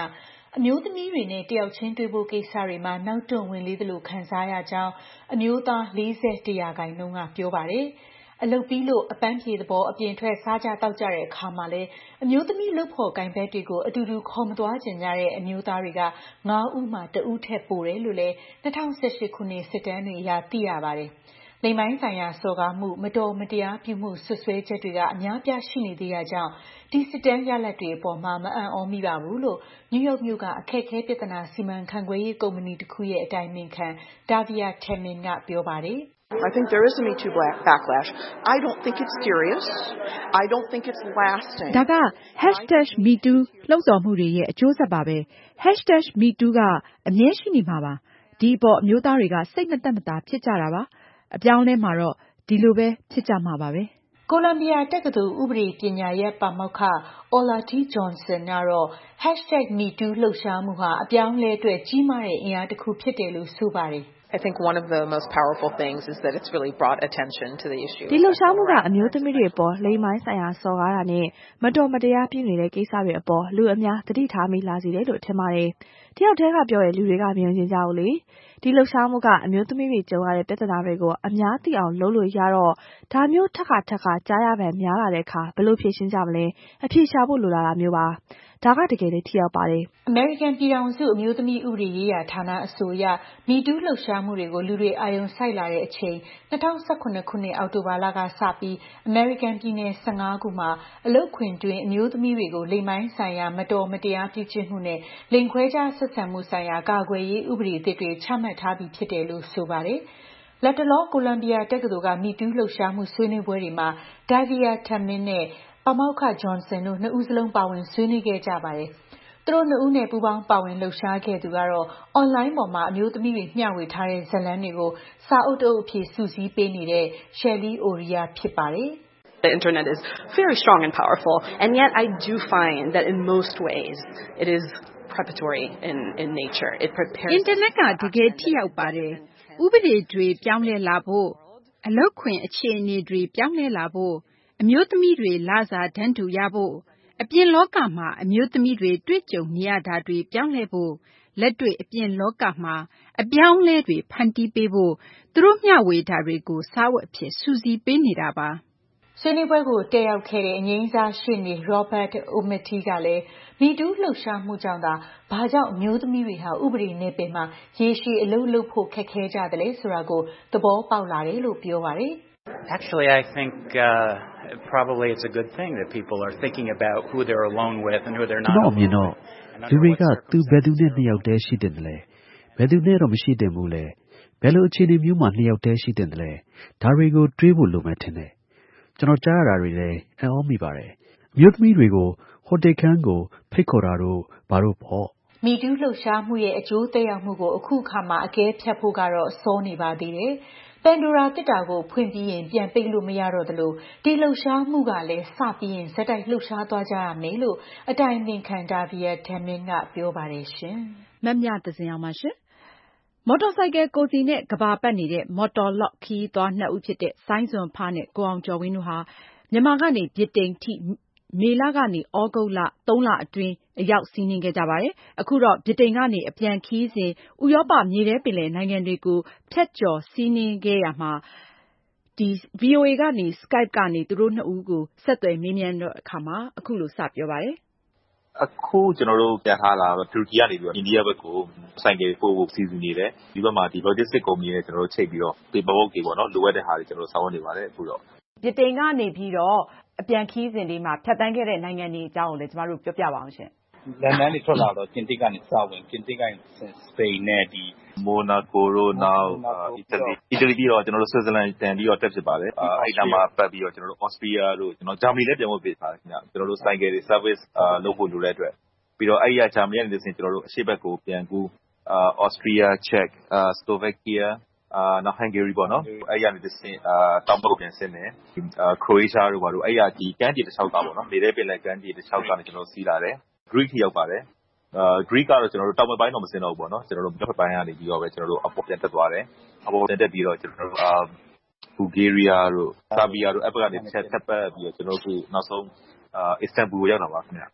အမျိုးသမီးတွေနဲ့တယောက်ချင်းတွေ့ဖို့ကိစ္စတွေမှာနောက်တွန့်ဝင်လေးသလိုခံစားရကြောင်းအမျိုးသား၄၁ရာခိုင်နှုန်းကပြောပါတယ်။အလုပ်ပြီးလို့အပန်းဖြေသဘောအပြင်ထွက်စားကြတောက်ကြတဲ့အခါမှာလဲအမျိုးသမီးလုပ်ဖို့ကိုင်ဘက်တွေကိုအတူတူခေါ်မသွားကြင်ကြတဲ့အမျိုးသားတွေကငါးဦးမှတဦးထက်ပိုတယ်လို့လဲ၂၀၁၈ခုနှစ်စစ်တမ်းတွေအရသိရပါတယ်။လိင်ပိုင်းဆိုင်ရာစော်ကားမှုမတော်မတရားပြုမှုဆွဆွဲချက်တွေကအများပြားရှိနေသေးတာကြောင့်ဒီစစ်တမ်းရလဒ်တွေအပေါ်မှာမအံ့ဩမိပါဘူးလို့နယူးယောက်မြို့ကအခက်အခဲပြဿနာစီမံခန့်ခွဲရေးကုမ္ပဏီတစ်ခုရဲ့အတိုင်ပင်ခံ Davia Temin ကပြောပါတယ်။ I think there is a Me Too backlash. I don't think it's serious. I don't think it's lasting. ဒါက hashtag Me Too လှုံ့ဆော်မှုတွေရဲ့အကျိုးဆက်ပါပဲ။ hashtag Me Too ကအမြဲရှိနေမှာပါ။ဒီအပေါ်အမျိုးသားတွေကစိတ်မသက်မသာဖြစ်ကြတာပါ။အပြောင်းလဲမှာတော့ဒီလိုပဲဖြစ်ကြမှာပါပဲ။ကိုလံဘီယာတက္ကသိုလ်ဥပဒေပညာရပ်ပါမောက္ခ Olati Johnson ကတော့ hashtag Me Too လှုပ်ရှားမှုဟာအပြောင်းလဲအတွက်ကြီးမားတဲ့အင်အားတစ်ခုဖြစ်တယ်လို့ဆိုပါတယ်။ I think one of the most powerful things is that it's really brought attention to the issue. ဒီလှုပ်ရှားမှုကအမျိုးသမီးတွေအပေါ်လိင်ပိုင်းဆိုင်ရာစော်ကားတာနဲ့မတော်မတရားပြုနေတဲ့ကိစ္စတွေအပေါ်လူအများသတိထားမိလာစေတယ်လို့ထင်ပါတယ်။တယောက်တည်းကပြောရင်လူတွေကမြင်ကျင်ကြဘူးလေ။ဒီလှုပ်ရှားမှုကအမျိုးသမီးတွေကြုံရတဲ့ပြဿနာတွေကိုအများသိအောင်လုပ်လို့ရတော့ဒါမျိုးထက်ခါထက်ခါကြားရမှန်များလာတဲ့အခါဘယ်လိုဖြေရှင်းကြမလဲ။အဖြေရှာဖို့လိုလာတာမျိုးပါ။ဒါကတကယ်လေးထိရောက်ပါတယ်။ အမေရိကန်ပြည်ထောင်စုအမျိုးသမီးဥပဒေရေးရာဌာနအဆိုအရ Me Too လှုပ်ရှားမှုတွေကိုလူတွေအာရုံစိုက်လာတဲ့အချိန်၂၀၁၇ခုနှစ်အောက်တိုဘာလကစပြီးအမေရိကန်ပြည်နယ်၁၅ခုမှာအလုပ်ခွင်တွင်အမျိုးသမီးတွေကိုလိင်ပိုင်းဆိုင်ရာမတော်မတရားပြုကျင့်မှုနဲ့လိင်ခွဲခြားဆက်ဆံမှုဆိုင်ရာကာကွယ်ရေးဥပဒေအသစ်တွေချမှတ်ထားပြီးဖြစ်တယ်လို့ဆိုပါတယ်။လက်တလောကိုလံဘီယာတက္ကသိုလ်က Me Too လှုပ်ရှားမှုဆွေးနွေးပွဲတွေမှာ Davia Temin နဲ့ပါမောက္ခ Johnson တို့နှစ်ဦးစလုံးပါဝင်ဆွေးနွေးခဲ့ကြပါတယ်။သူတို့နှစ်ဦးနဲ့ပူးပေါင်းပါဝင်လှုပ်ရှားခဲ့သူကတော့ online ပေါ်မှာအမျိုးသမီးတွေမျှဝေထားတဲ့ဇာတ်လမ်းတွေကိုစာအုပ်တအုပ်အဖြစ်စုစည်းပေးနေတဲ့ Shelly Oria ဖြစ်ပါတယ်။ The internet is very strong and powerful, and yet I do find that in most ways it is preparatory in in nature. It prepares. Internet ကတကယ်ထိရောက်ပါတယ်။ဥပဒေတွေပြောင်းလဲလာဖို့အလုပ်ခွင်အခြေအနေတွေပြောင်းလဲလာဖို့အမျိုးသမီးတွေလစာတန်းတူရဖို့အပြင်လောကမှာအမျိုးသမီးတွေတွေ့ကြုံနေရတာတွေပြောင်းလဲဖို့လက်တွေ့အပြင်လောကမှာအပြောင်းလဲတွေဖန်တီးပေးဖို့သူတို့မျှဝေတာတွေကိုစာဝတ်အဖြစ်စူးစီးပေးနေတာပါဆွေးနွေးပွဲကိုတက်ရောက်ခဲ့တဲ့အငြိမ်းစားရှေ့နေ Robert Ometi ကလည်း Me Too လှုပ်ရှားမှုကြောင့်သာဘာကြောင့်အမျိုးသမီးတွေဟာဥပဒေနယ်ပယ်မှာရေရှည်အလုပ်လုပ်ဖို့ခက်ခဲကြတယ်လဲဆိုတာကိုသဘောပေါက်လာတယ်လို့ပြောပါတယ် Actually, I think uh, probably it's a good thing that people are thinking about who they're alone with and who they're not alone with. လူတွေကသူဘယ်သူနဲ့နှစ်ယောက်တည်းရှိတယ်လဲဘယ်သူနဲ့တော့မရှိတယ်ဘူးလဲဘယ်လိုအခြေအနေမျိုးမှာနှစ်ယောက်တည်းရှိတယ်လဲဒါတွေကိုတွေးဖို့လိုမယ်ထင်တယ်ကျွန်တော်ကြားရတာတွေလည်းအံ့ဩမိပါတယ်အမျိုးသမီးတွေကိုဟိုတယ်ခန်းကိုဖိတ်ခေါ်တာတို့ဘာလို့ပေါ့ Me Too လှုပ်ရှားမှုရဲ့အကျိုးသက်ရောက်မှုကိုအခုအခါမှာအကဲဖြတ်ဖို့ကတော့စောနေပါသေးတယ်ပန်ဒိုရာတစ်တာကိုဖွင့်ပြီးရင်ပြန်ပိတ်လို့မရတော့သလိုဒီလှုပ်ရှားမှုကလည်းစပြီးရင်ဇက်တိုက်လှုပ်ရှားသွားကြရမယ်လို့အတိုင်ပင်ခံ Davia Temin ကပြောပါတယ်ရှင်။မမြသဇင်အောင်ပါရှင်။မော်တော်ဆိုင်ကယ်ကိုယ်စီနဲ့ကဘာပတ်နေတဲ့မော်တော်လော့ခီးသွားနှစ်ဦးဖြစ်တဲ့စိုင်းစွန်ဖားနဲ့ကိုအောင်ကျော်ဝင်းတို့ဟာမြန်မာကနေဗြိတိန်ထိမေလကနေဩဂုတ်လသုံးလအတွင်းအရောက်စီးနင်းခဲ့ကြပါတယ်။အခုတော့ဗြိတိန်ကနေအပြန်ခီးစဉ်ဥရောပမြေထဲပင်လယ်နိုင်ငံတွေကိုဖြတ်ကျော်စီးနင်းခဲ့ရမှာဒီ ဗွီအိုအေ ကနေ Skype ကနေသူတို့နှစ်ဦးကိုဆက်သွယ်မေးမြန်းတဲ့အခါမှာအခုလိုစပြောပါတယ်။အခုကျွန်တော်တို့ပြန်ထားလာတူရကီကနေပြီးတော့အိန္ဒိယဘက်ကိုဆိုင်ကယ်ပို့ဖို့စီစဉ်နေတယ်။ဒီဘက်မှာဒီ logistic ကုမ္ပဏီနဲ့ကျွန်တော်တို့ချိန်ပြီးတော့ paperwork တွေပေါ့နော်လိုအပ်တဲ့ဟာတွေကျွန်တော်တို့ဆောင်ရွက်နေပါတယ်အခုတော့ဗြိတိန်ကနေပြီးတော့အပြန်ခီးစဉ်လေးမှာဖြတ်တန်းခဲ့တဲ့နိုင်ငံတွေအကြောင်းကိုလည်းကျမတို့ပြောပြပါအောင်ရှင်။လန်ဒန်နေထွက်လာတော့ပြင်သစ်ကနေစဝင်ပြင်သစ်ကနေစပိန်နဲ့ဒီမိုနာကိုရိုနောက်အီတလီအီတလီပြီးတော့ကျွန်တော်တို့ဆွစ်ဇာလန်တန်ပြီးတော့တက်ဖြစ်ပါတယ်အဲ့ဒါမှပတ်ပြီးတော့ကျွန်တော်တို့အော်စတြီးယားတို့ကျွန်တော်ဂျာမနီလည်းပြန်ဖို့ပေးထားတယ်ခင်ဗျကျွန်တော်တို့ဆိုင်ကယ်တွေ service လုပ်ဖို့လိုတဲ့အတွက်ပြီးတော့အဲ့ရဂျာမနီကနေတစ်ဆင့်ကျွန်တော်တို့အရှေ့ဘက်ကိုပြန်ကူအော်စတြီးယားချက်စလိုဗက်ကီးယားအာနောက်ဟန်ဂေရီပေါ့နော်အဲ့ရနေတစ်ဆင့်အာတောင်ဘက်ကိုပြန်ဆင်းတယ်အာခရိုအေးရှားတို့ဘာလို့အဲ့ရဒီကမ်းခြေတစ်လျှောက်ကပေါ့နော်နေတဲ့ပင်လယ်ကမ်းခြေတစ်လျှောက်ကနေကျွန်တော်စီးလာတယ် Greek ထိရောက်ပါတယ်အာ Greek ကတော့ကျွန်တော်တို့တောင်ဘက်ပိုင်းတော့မဆင်းတော့ဘူးပေါ့နော်ကျွန်တော်တို့မြောက်ဘက်ပိုင်းကနေပြီးတော့ပဲကျွန်တော်တို့အပေါ်ပြန်တက်သွားတယ်အပေါ်ပြန်တက်ပြီးတော့ကျွန်တော်တို့အာဘူဂေးရီးယားတို့ဆာဘီယာတို့အဘက်ကနေဆက်တက်ပတ်ပြီးတော့ကျွန်တော်တို့နောက်ဆုံးအာအစ္စတန်ဘူလ်ကိုရောက်လာပါခင်ဗျ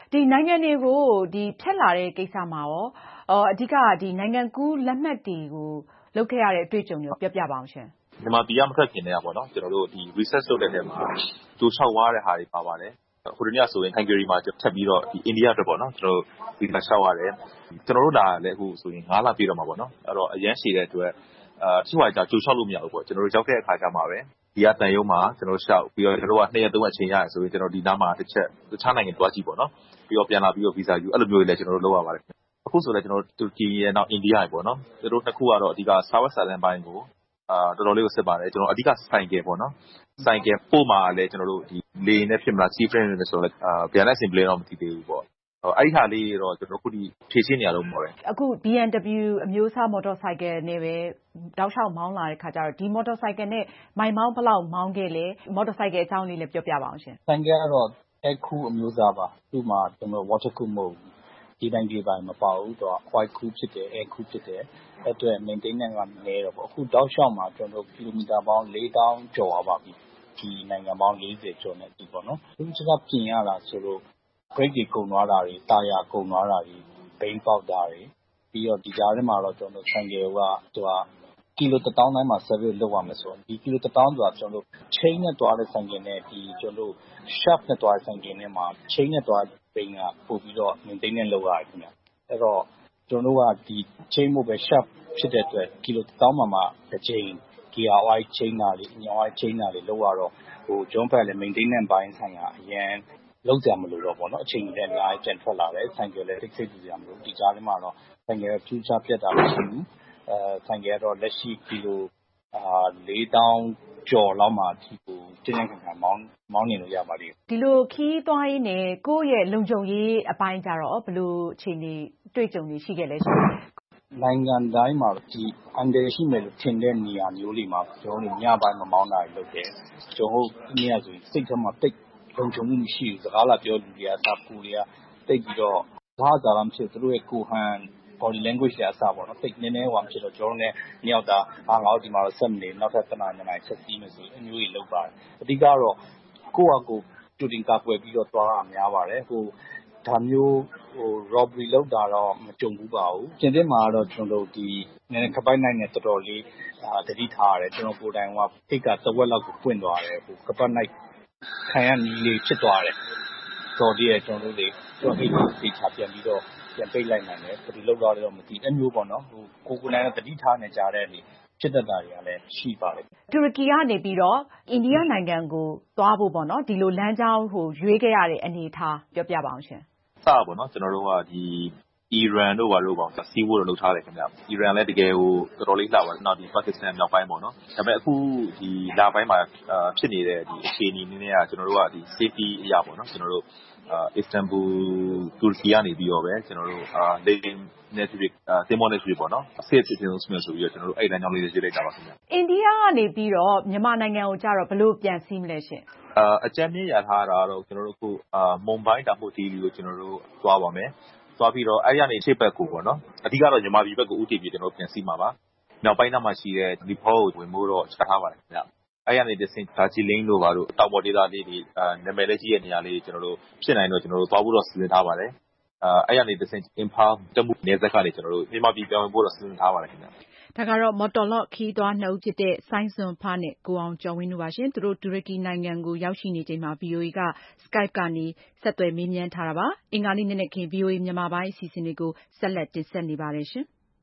ဒီနိုင်ငံတွေကိုဒီဖြတ်လာတဲ့ကိစ္စမှာရောအဓိကဒီနိုင်ငံကူးလက်မှတ်တွေကိုလုပ်ခဲ့ရတဲ့အတွေ့အကြုံတွေကိုပြောပြပါအောင်ရှင်မြန်မာပြည်ကမထွက်ခင်တည်းကပေါ့နော်ကျွန်တော်တို့ဒီ research လုပ်တဲ့နေရာမှာတူလျှောက်သွားတဲ့ဟာတွေပါပါတယ်ဟိုတနေ့ဆိုရင် Hungary မှာထပ်ပြီးတော့ဒီ India အတွက်ပေါ့နော်ကျွန်တော်တို့ဒီမှာလျှောက်ရတယ်ကျွန်တော်တို့လာလည်းအခုဆိုရင်၅လပြည့်တော့မှာပေါ့နော်အဲ့တော့အရန်ရှည်တဲ့အတွက်အာချို့ဟာကြာကြိုလျှောက်လို့မရဘူးပေါ့ကျွန်တော်တို့ရောက်တဲ့အခါကျမှပဲဒီကတန်ရုံးမှာကျွန်တော်တို့လျှောက်ပြီးတော့ကျွန်တော်တို့ကနှစ်ရက်သုံးရက်ချိန်ရတယ်ဆိုရင်ကျွန်တော်ဒီနားမှာတစ်ချက်တခြားနိုင်ငံတွားကြည့်ပေါ့နော်ပြီးတော့ပြန်လာပြီးတော့ visa ယူအဲ့လိုမျိုးတွေလည်းကျွန်တော်တို့လုပ်ရပါတယ်အခုဆိုလည်းကျွန်တော်တို့တူရကီရဲ့နောက်အိန္ဒိယရဲ့ပေါ့နော်သူတို့နှစ်ခုကတော့အဓိက South Southern ဘိုင်းကိုအာတော်တော်လေးကိုစစ်ပါတယ်ကျွန်တော်အဓိကဆိုင်ကယ်ပေါ့နော်ဆိုင်ကယ်ပို့မှာလည်းကျွန်တော်တို့ဒီလေနဲ့ဖြစ်မလား sea frame နဲ့ဆိုတော့ပြန်လိုက်စင်ပလင်းတော့မသိသေးဘူးပေါ့အဲ့ဒီဟာလေးတော့ကျွန်တော်ခုဒီဖြည့်ရှင်းနေရတော့ပေါ့လေအခု B M W အမျိုးအစား motorcycle နဲ့ပဲတောက်လျှောက်မောင်းလာတဲ့ခါကျတော့ဒီ motorcycle နဲ့မိုင်မောင်းဘယ်လောက်မောင်းခဲ့လဲ motorcycle အကြောင်းလေးလည်းပြောပြပါအောင်ရှင်ဆိုင်ကယ်ကတော့ air cool အမျိုးအစားပါသူ့မှာကျွန်တော် water cool မဟုတ်ဘူးဒီတိုင်းဒီပိုင်းမပေါ့ဘူးတော့ white cool ဖြစ်တယ် air cool ဖြစ်တယ်အဲ့အတွက် maintenance ကနည်းတော့ပေါ့အခုတောက်လျှောက်မှာကျွန်တော်ကီလိုမီတာပေါင်း၄သောင်းကျော်ပါပြီဒီနိုင်ငံပေါင်း၄၀ကျော်နဲ့ဒီပေါ့နော်သူကပြင်ရတာဆိုတော့ brake တွေကုန်သွားတာတွေတာယာကုန်သွားတာတွေဘိန်းပေါက်တာတွေပြီးတော့ဒီကြားထဲမှာတော့ကျွန်တော်ဆိုင်ကယ်ကသူကကီလိုတစ်သောင်းတိုင်းမှာ service လုပ်ရမယ်ဆိုတော့ဒီကီလိုတစ်သောင်းဆိုတာကျွန်တော် chain နဲ့တွားတဲ့ဆိုင်ကယ်နဲ့ဒီကျွန်တော် shaft နဲ့တွားတဲ့ဆိုင်ကယ်နဲ့မှာ chain နဲ့တွားဘိန်းကပို့ပြီးတော့ maintenance လုပ်ရတယ်ခင်ဗျအဲ့တော့ကျွန်တော်ကဒီ chain မို့ပဲ shaft ဖြစ်တဲ့အတွက်ကီလိုတစ်သောင်းမှာမှတစ်ချိန် gear oil chain တာတွေညောင်း oil chain တာတွေလုပ်ရတော့ဟိုကျွန်တော်ဖက်လည်း maintenance ဘိုင်းဆိုင်ကအရင်လောက်ကြမလို့တော့ပေါ့နော်အချိန်ကြီးလည်းအများကြီးပြန်ထွက်လာတယ်ဆိုင်ကယ်လည်းတိတ်ဆိတ်ကြည့်ရမလို့ဒီကြားထဲမှာတော့ဆိုင်ကယ် future ပြတ်တာမရှိဘူးအဲဆိုင်ကယ်ကတော့လက်ရှိကီလိုအာ၄သောင်းကျော်လောက်မှဒီကိုတင်းတင်းခံခံမောင်းမောင်းနေလို့ရပါလိမ့်ဒီလိုခီးသွားရင်းနဲ့ကိုယ့်ရဲ့လုံခြုံရေးအပိုင်းကြတော့ဘယ်လိုအခြေအနေတွေ့ကြုံနေရှိခဲ့လဲရှင်နိုင်ငံတိုင်းမှာဒီအန်ဒယ်ရှိမယ်လို့ထင်တဲ့နေရာမျိုးတွေမှာကျွန်တော်တို့ညပိုင်းမမောင်းတာလုပ်တယ်ကျွန်တော်တို့နေ့ရက်ဆိုရင်စိတ်ထဲမှာတိတ်လုံခြုံမှုမရှိဘူးစကားလာပြောလူတွေကစာပူတွေကတိတ်ပြီးတော့ဘာသာမှဖြစ်သူတို့ရဲ့ကိုဟန် body language တွေအစားပေါ့နော်တိတ်နည်းနည်းဟောဖြစ်တော့ကျွန်တော်တို့လည်းနှစ်ယောက်သားအာငါတို့ဒီမှာတော့ဆက်မနေနောက်ထပ်တနားနိုင်ဆက်စီးမယ်ဆိုအမျိုးကြီးလုပ်ပါတယ်အဓိကတော့ကိုယ့်အကိုတူတင်ကာကွယ်ပြီးတော့သွားတာများပါတယ်ဟိုဒါမျိုးဟို robbery လုပ်တာတော့မကြုံဘူးပါဘူးကျန်တဲ့မှာတော့ကျွန်တော်တို့ဒီနည်းနည်းခပိုက်နိုင်နဲ့တော်တော်လေးအာတတိထားရတယ်ကျွန်တော်ကိုယ်တိုင်ကအိတ်ကတဝက်လောက်ကိုပွင့်သွားတယ်ဟိုခပိုက်နိုင်ခံရနီးလေးဖြစ်သွားတယ်တော်တည်းရဲ့ကျွန်တော်တို့တွေကျွန်တော်အိတ်ကိုသိချပြန်ပြီးတော့ပြန်ပိတ်လိုက်နိုင်တယ်ဘယ်လိုလုပ်တော့လဲတော့မသိအမျိုးပေါ့နော်ဟိုကိုကိုနိုင်တတိထားနေကြတဲ့နေဖြစ်တတ်တာတွေကလည်းရှိပါတယ်တူရကီကနေပြီးတော့အိန္ဒိယနိုင်ငံကိုသွားဖို့ပေါ့နော်ဒီလိုလမ်းကြောင်းဟိုရွေးခဲ့ရတဲ့အနေအထားပြောပြပါအောင်ရှင်စပါပေါ့နော်ကျွန်တော်တို့ကဒီအီရန်တို့ဘာလို့ပေါ့စီးဖို့တော့လုပ်ထားတယ်ခင်ဗျအီရန်လည်းတကယ်ကိုတော်တော်လေးလှပါတယ်နောက်ဒီပါကစ္စတန်မြောက်ပိုင်းပေါ့နော်ဒါပေမဲ့အခုဒီလာပိုင်းမှာဖြစ်နေတဲ့ဒီအခြေအနေနည်းနည်းကကျွန်တော်တို့ကဒီ safety အရာပေါ့နော်ကျွန်တော်တို့အာအစ္စတန်ဘူတူရကီကနေပြီးတော့ပဲကျွန်တော်တို့အာလေယာဉ်နဲ့တူအာတင်မောနဲ့တူပေါ့နော် safe ဖြစ်နေလို့ဆိုပြီးတော့ကျွန်တော်တို့အဲ့လမ်းကြောင်းလေးတွေရေးလိုက်တာပါခင်ဗျအိန္ဒိယကနေပြီးတော့မြန်မာနိုင်ငံကိုကြတော့ဘယ်လိုပြန်စီးမလဲရှင်အာအကြမ်းမြင့်ရထားတာတော့ကျွန်တော်တို့ခုအာမွန်ဘိုင်းတာမို့ဒီလီကိုကျွန်တော်တို့သွားပါမယ်သွားပြီးတော့အဲ့ဒီကနေရှေ့ဘက်ကိုပေါ့နော်အဓိကတော့မြန်မာပြည်ဘက်ကိုဥတည်ပြီးကျွန်တော်တို့ပြန်စီးမှာပါနောက်ပိုင်းနောက်မှာရှိတဲ့ဒီဖောကိုဝင်မို့တော့ချထားပါတယ်ခင်ဗျအဲ့ရနေတဲ့စင်ဒါဂျီလင်းတို့ဘာလို့တောက်ပေါ်ဒေသလေးတွေအာနာမည်လေးကြီးရဲ့နေရာလေးကျွန်တော်တို့ဖြစ်နိုင်တော့ကျွန်တော်တို့သွားဖို့တော့စီစဉ်ထားပါတယ်အာအဲ့ရနေတဲ့စင်အင်ဖာတမှုနေဆက်ကနေကျွန်တော်တို့မြန်မာပြည်ပြောင်းဖို့တော့စီစဉ်ထားပါတယ်ခင်ဗျဒါကတော့မော်တော်လော့ခီးသွားနှုတ်ဖြစ်တဲ့ဆိုင်းစွန်ဖားနဲ့ကိုအောင်ကျော်ဝင်းတို့ပါရှင်သူတို့တူရကီနိုင်ငံကိုရောက်ရှိနေချိန်မှာ ဗီအိုအေ က Skype ကနေဆက်သွယ်မေးမြန်းထားတာပါအင်္ဂါနေ့နေ့ခင် ဗီအိုအေ မြန်မာပိုင်းအစီအစဉ်တွေကိုဆက်လက်တင်ဆက်နေပါတယ်ရှင်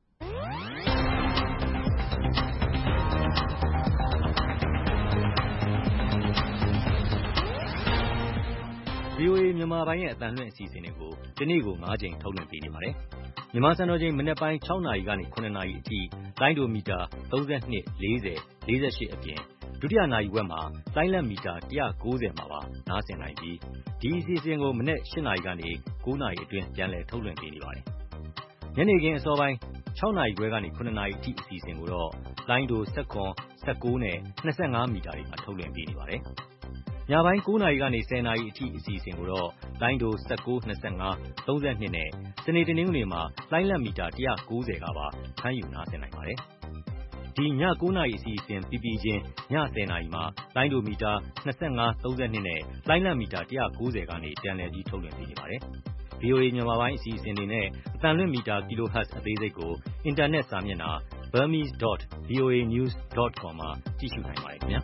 ဗီအိုအေမြန်မာပိုင်းရဲ့အသံလွှင့်အစီအစဉ်တွေကိုဒီနေ့ကို၅ကြိမ်ထုတ်လွှင့်ပေးနေပါတယ်။မြန်မာစံတော်ချိန်မနက်ပိုင်း၆နာရီကနေ၇နာရီအထိလိုင်းဒိုမီတာ၃၂ ၄၀ ၄၈အပြင်ဒုတိယနာရီဝက်မှာလိုင်းလက်မီတာ၁၉၀မှာပါနားဆင်နိုင်ပြီးဒီအစီအစဉ်ကိုမနက်၈နာရီကနေ၉နာရီအတွင်းပြန်လည်ထုတ်လွှင့်ပေးနေပါတယ်။ညနေခင်းအစောပိုင်း၆နာရီခွဲကနေ၇နာရီအထိအစီအစဉ်ကိုတော့လိုင်းဒို၁၇ ၁၉နဲ့၂၅မီတာတွေမှာထုတ်လွှင့်ပေးနေပါတယ်။ညပိုင်း၉နာရီကနေ၁၀နာရီအထိအစီအစဉ်ကိုတော့လိုင်းဒို၁၉ ၂၅ ၃၂နဲ့စနေတနင်္ဂနွေမှာလိုင်းလက်မီတာ၁၉၀ကပါဖမ်းယူနားဆင်နိုင်ပါတယ်။ဒီည၉နာရီအစီအစဉ်ပြီးပြီးချင်းည၁၀နာရီမှာလိုင်းဒိုမီတာ၂၅ ၃၂နဲ့လိုင်းလက်မီတာ၁၉၀ကနေပြန်လည်ပြီးထုတ်လွှင့်ပေးနေပါတယ်။ဗီအိုအေ မြန်မာပိုင်းအစီအစဉ်တွေနဲ့အသံလွှင့်မီတာ kilohertz အသေးစိတ်ကိုအင်တာနက်စာမျက်နှာ burmese dot v o a news dot com မှာကြည့်ရှုနိုင်ပါတယ်ခင်ဗျာ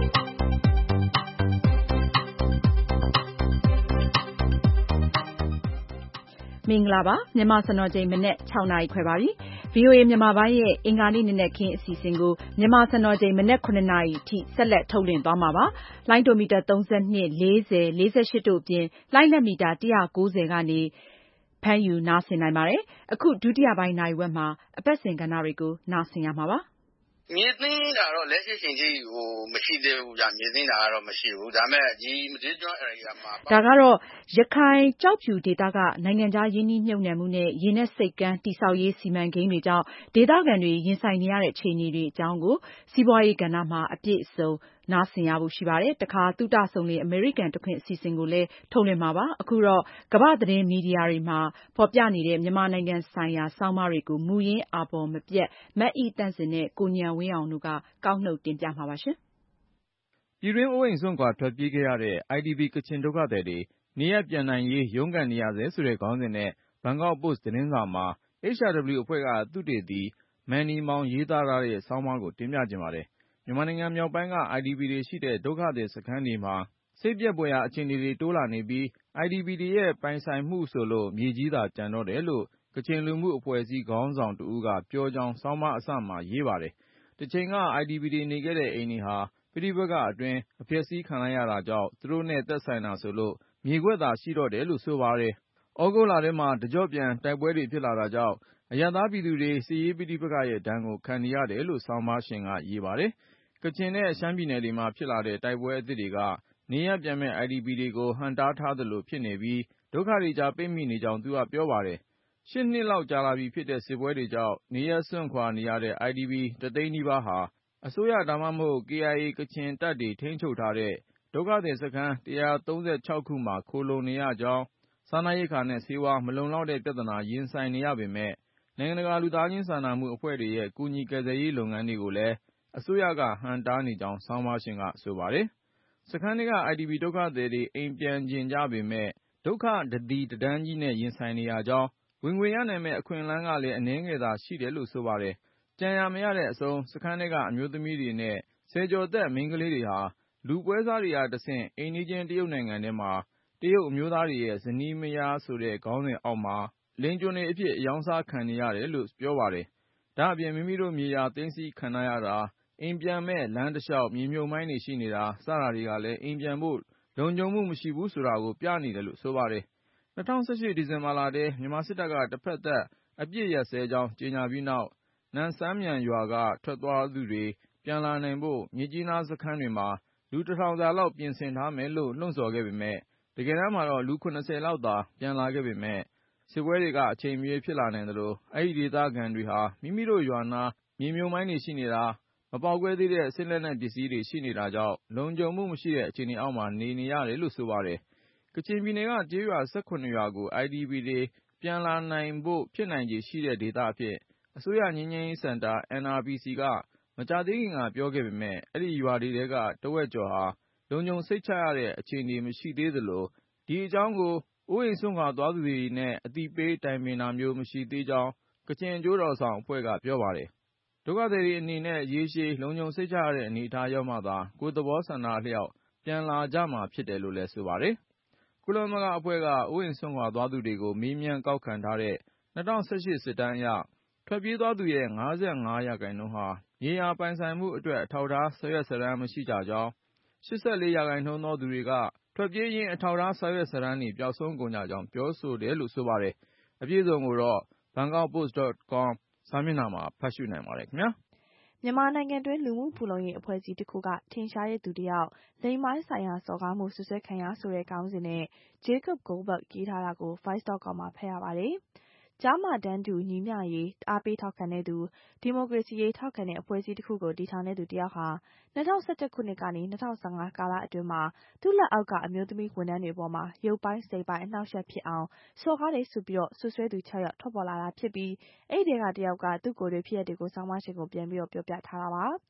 မင်္ဂလာပါမြန်မာစံတော်ချိန်မနေ့၆နာရီခွဲပါပြီ ဗီအိုအေ မြန်မာပိုင်းရဲ့အင်္ဂါနေ့နံနက်ခင်းအစီအစဉ်ကိုမြန်မာစံတော်ချိန်မနေ့ခုနှစ်နာရီအထိဆက်လက်ထုတ်လွှင့်သွားမှာပါလိုင်းဒိုမီတာသုံး၂ ၄၀ ၄၈တို့အပြင်လိုင်းလက်မီတာ၁၉၀ကနေဖမ်းယူနားဆင်နိုင်ပါတယ်အခုဒုတိယပိုင်းနာရီဝက်မှာအပတ်စဉ်ကဏ္ဍတွေကိုနားဆင်ရမှာပါမြေသိမ်းတာတော့လက်ရှိချိန်ကြီးဟိုမရှိသေးဘူးကြာမြေသိမ်းတာကတော့မရှိဘူးဒါပေမဲ့ဒီမဒေးကျွန်း area မှာဒါကတော့ရခိုင်ကြောက်ဖြူဒေသကနိုင်ငံခြားရင်းနှီးမြှုပ်နှံမှုနဲ့ရေနက်စိတ်ကမ်းတည်ဆောက်ရေးစီမံကိန်းတွေကြောင့်ဒေသခံတွေရင်ဆိုင်နေရတဲ့အခြေအနေတွေအကြောင်းကိုစီးပွားရေးကဏ္ဍမှာအပြည့်အစုံနားဆင်ရဖို့ရှိပါတယ်တခါသုတဆုံလေအမေရိကန်တခွင်အစီအစဉ်ကိုလည်းထုတ်လွှင့်မှာပါအခုတော့ကမ္ဘာသတင်းမီဒီယာတွေမှာဖော်ပြနေတဲ့မြန်မာနိုင်ငံဆိုင်ရာဆောင်းပါးတွေကိုမူရင်းအာပေါ်မပြတ်မတ်ဤတန့်စင်နဲ့ကိုညံဝင်းအောင်တို့ကကောက်နှုတ်တင်ပြမှာပါရှင်ပြည်တွင်းအိုးအိမ်စွန့်ခွာထွက်ပြေးခဲ့ရတဲ့ အိုင်ဒီပီ ကချင်ဒုက္ခသည်တွေနေရပ်ပြန်နိုင်ရေးရုန်းကန်နေရဆဲဆိုတဲ့ခေါင်းစဉ်နဲ့ Bangkok Post သတင်းစာမှာ H R W အဖွဲ့ကသုတေသီ Manny Maung ရေးသားထားတဲ့ဆောင်းပါးကိုတင်ပြခြင်းပါတယ်မြန်မာနိုင်ငံမြောက်ပိုင်းက အိုင်ဒီပီ တွေရှိတဲ့ဒုက္ခသည်စခန်းတွေမှာစိတ်ပျက်ဖွယ်ရာအခြေအနေတွေတိုးလာနေပြီး အိုင်ဒီပီ တွေရဲ့ပိုင်ဆိုင်မှုဆိုလို့မြေကြီးသာကျန်တော့တယ်လို့ကချင်လူမှုအဖွဲ့အစည်းခေါင်းဆောင်တဦးကပြောကြောင်းဆောင်းပါးအစမှာရေးပါတယ်။တချိန်က အိုင်ဒီပီ တွေနေခဲ့တဲ့အိမ်တွေဟာပဋိပက္ခအတွင်းအဖျက်ဆီးခံလိုက်ရတာကြောင့်သူတို့နဲ့သက်ဆိုင်တာဆိုလို့မြေကွက်သာရှိတော့တယ်လို့ဆိုပါတယ်။ဩဂုတ်လထဲမှာတကြော့ပြန်တိုက်ပွဲတွေဖြစ်လာတာကြောင့်အရပ်သားပြည်သူတွေစစ်ရေးပဋိပက္ခရဲ့ဒဏ်ကိုခံနေရတယ်လို့ဆောင်းပါးရှင်ကရေးပါတယ်။ကချင်နဲ့ရှမ်းပြည်နယ်တွေမှာဖြစ်လာတဲ့တိုက်ပွဲအသစ်တွေကနေရပ်ပြန်မဲ့ အိုင်ဒီပီ တွေကိုဟန့်တားထားသလိုဖြစ်နေပြီးဒုက္ခတွေကြားပိတ်မိနေကြောင်းသူကပြောပါတယ်။ရှစ်နှစ်လောက်ကြာလာပြီဖြစ်တဲ့စစ်ပွဲတွေကြောင့်နေရပ်စွန့်ခွာနေရတဲ့ အိုင်ဒီပီ တသိန်းနီးပါးဟာအစိုးရဒါမှမဟုတ် ကေအိုင်အေ ကချင်တပ်တွေထိန်းချုပ်ထားတဲ့ဒုက္ခသည်စခန်း၁၃၆ခုမှာခိုလှုံနေရကြောင်းစားနပ်ရိက္ခာနဲ့ဆေးဝါးမလုံလောက်တဲ့ပြဿနာရင်ဆိုင်နေရပေမဲ့နိုင်ငံတကာလူသားချင်းစာနာမှုအဖွဲ့တွေရဲ့ကူညီကယ်ဆယ်ရေးလုပ်ငန်းတွေကိုလည်းအစိုးရကဟန့်တားနေကြောင်းဆောင်းပါးရှင်ကဆိုပါတယ်။စခန်းတွေက အိုင်ဒီပီ ဒုက္ခသည်တွေအိမ်ပြန်ချင်ကြပေမဲ့ဒုက္ခတသီတတန်းကြီးနဲ့ရင်ဆိုင်နေရကြောင်းဝင်ငွေရနိုင်မဲ့အခွင့်အလမ်းကလည်းအနည်းငယ်သာရှိတယ်လို့ဆိုပါတယ်။ကြံရမရတဲ့အဆုံးစခန်းတွေကအမျိုးသမီးတွေနဲ့ဆယ်ကျော်သက်မိန်းကလေးတွေဟာလူပွဲစားတွေကတဆင့်အိမ်နီးချင်းတရုတ်နိုင်ငံထဲမှာတရုတ်အမျိုးသားတွေရဲ့ဇနီးမယားဆိုတဲ့ခေါင်းစဉ်အောက်မှာလိင်ကျွန်တွေအဖြစ်အယောင်စားခံနေရတယ်လို့ပြောပါတယ်။ဒါအပြင်မိမိတို့မြေယာသိမ်းဆည်းခံရတာအိမ်ပြန်မဲ့လမ်းတစ်လျှောက်မြေမြုပ်မိုင်းတွေရှိနေတာစတာတွေကလည်းအိမ်ပြန်ဖို့လုံခြုံမှုမရှိဘူးဆိုတာကိုပြနေတယ်လို့ဆိုပါတယ်။၂၀၁၈ဒီဇင်ဘာလထဲမြန်မာစစ်တပ်ကတစ်ဖက်သက်အပြစ်ရပ်စဲကြောင်းကြေညာပြီးနောက်နန်ဆန်းမြန်ရွာကထွက်သွားသူတွေပြန်လာနိုင်ဖို့မြစ်ကြီးနားစခန်းတွေမှာလူတစ်ထောင်စာလောက်ပြင်ဆင်ထားမယ်လို့လှုံ့ဆော်ခဲ့ပေမဲ့တကယ်တမ်းမှာတော့လူခုနှစ်ဆယ်လောက်သာပြန်လာခဲ့ပေမဲ့စစ်ပွဲတွေကအချိန်မရွေးဖြစ်လာနိုင်သလိုအဲ့ဒီဒေသခံတွေဟာမိမိတို့ရွာနာမြေမြုပ်မိုင်းတွေရှိနေတာမပေါက်ကွဲသေးတဲ့စစ်လက်နက်ပစ္စည်းတွေရှိနေတာကြောင့်လုံခြုံမှုမရှိတဲ့အခြေအနေအောက်မှာနေနေရတယ်လို့ဆိုပါတယ်။ကချင်ပြည်နယ်ကကျေးရွာ၁၇ရွာကို အိုင်ဒီပီ တွေပြန်လာနိုင်ဖို့ဖြစ်နိုင်ခြေရှိတဲ့ဒေသအဖြစ်အစိုးရငြိမ်းချမ်းရေးစင်တာ အန်အာပီစီ ကမကြာသေးခင်ကပြောခဲ့ပေမဲ့အဲ့ဒီရွာတွေထဲကတဝက်ကျော်ဟာလုံခြုံစိတ်ချရတဲ့အခြေအနေမရှိသေးသလိုဒီအကြောင်းကိုအိုးအိမ်စွန့်ခွာသွားသူတွေနဲ့အသိပေးတိုင်ပင်တာမျိုးမရှိသေးကြောင်းကချင်အကျိုးတော်ဆောင်အဖွဲ့ကပြောပါတယ်။ဒုက္ခသည်တွေအနေနဲ့ရေရှည်လုံခြုံစိတ်ချရတဲ့အနေအထားရောက်မှသာကိုယ်သဘောဆန္ဒအလျောက်ပြန်လာကြမှာဖြစ်တယ်လို့လည်းဆိုပါတယ်။ကုလသမဂ္ဂအဖွဲ့ကအိုးအိမ်စွန့်ခွာသွားသူတွေကိုမေးမြန်းကောက်ခံထားတဲ့၂၀၁၈စစ်တမ်းအရထွက်ပြေးသွားသူရဲ့၅၅ရာခိုင်နှုန်းဟာမြေယာပိုင်ဆိုင်မှုအတွက်အထောက်အထားစာရွက်စာတမ်းမရှိကြကြောင်း၈၄ရာခိုင်နှုန်းသောသူတွေကထွက်ပြေးရင်းအထောက်အထားစာရွက်စာတမ်းတွေပျောက်ဆုံးကုန်ကြကြောင်းပြောဆိုတယ်လို့ဆိုပါတယ်။အပြည့်အစုံကိုတော့ bangkok post dot com စာမျက်နှာမှာဖတ်ရှုနိုင်ပါတယ်ခင်ဗျာ။မြန်မာနိုင်ငံတွင်းလူမှုဖူလုံရေးအဖွဲ့အစည်းတစ်ခုကထင်ရှားတဲ့သူတစ်ယောက်လိင်ပိုင်းဆိုင်ရာစော်ကားမှုဆွဆွဲခံရဆိုတဲ့ခေါင်းစဉ်နဲ့ Jacob Goldberg ရေးထားတာကို voice dot com မှာဖတ်ရပါတယ်။ကျားမတန်းတူညီမျှရေးအားပေးထောက်ခံတဲ့သူဒီမိုကရေစီရေးထောက်ခံတဲ့အဖွဲ့အစည်းတစ်ခုကိုတည်ထောင်တဲ့သူတစ်ယောက်ဟာ၂၀၁၁ခုနှစ်ကနေ၂၀၁၅ကာလအတွင်းမှာသူ့လက်အောက်ကအမျိုးသမီးဝန်ထမ်းတွေပေါ်မှာရုပ်ပိုင်းစိတ်ပိုင်းအနှောက်အယှက်ဖြစ်အောင်စော်ကားတယ်ဆိုပြီးဆွဆွဲသူ၆ယောက်ထွက်ပေါ်လာတာဖြစ်ပြီးအဲ့ဒီထဲကတစ်ယောက်ကသူ့ကိုယ်တွေ့ဖြစ်ရပ်တွေကိုဆောင်းပါးရှင်ကိုပြန်ပြီးတော့ပြောပြထားတာပါ။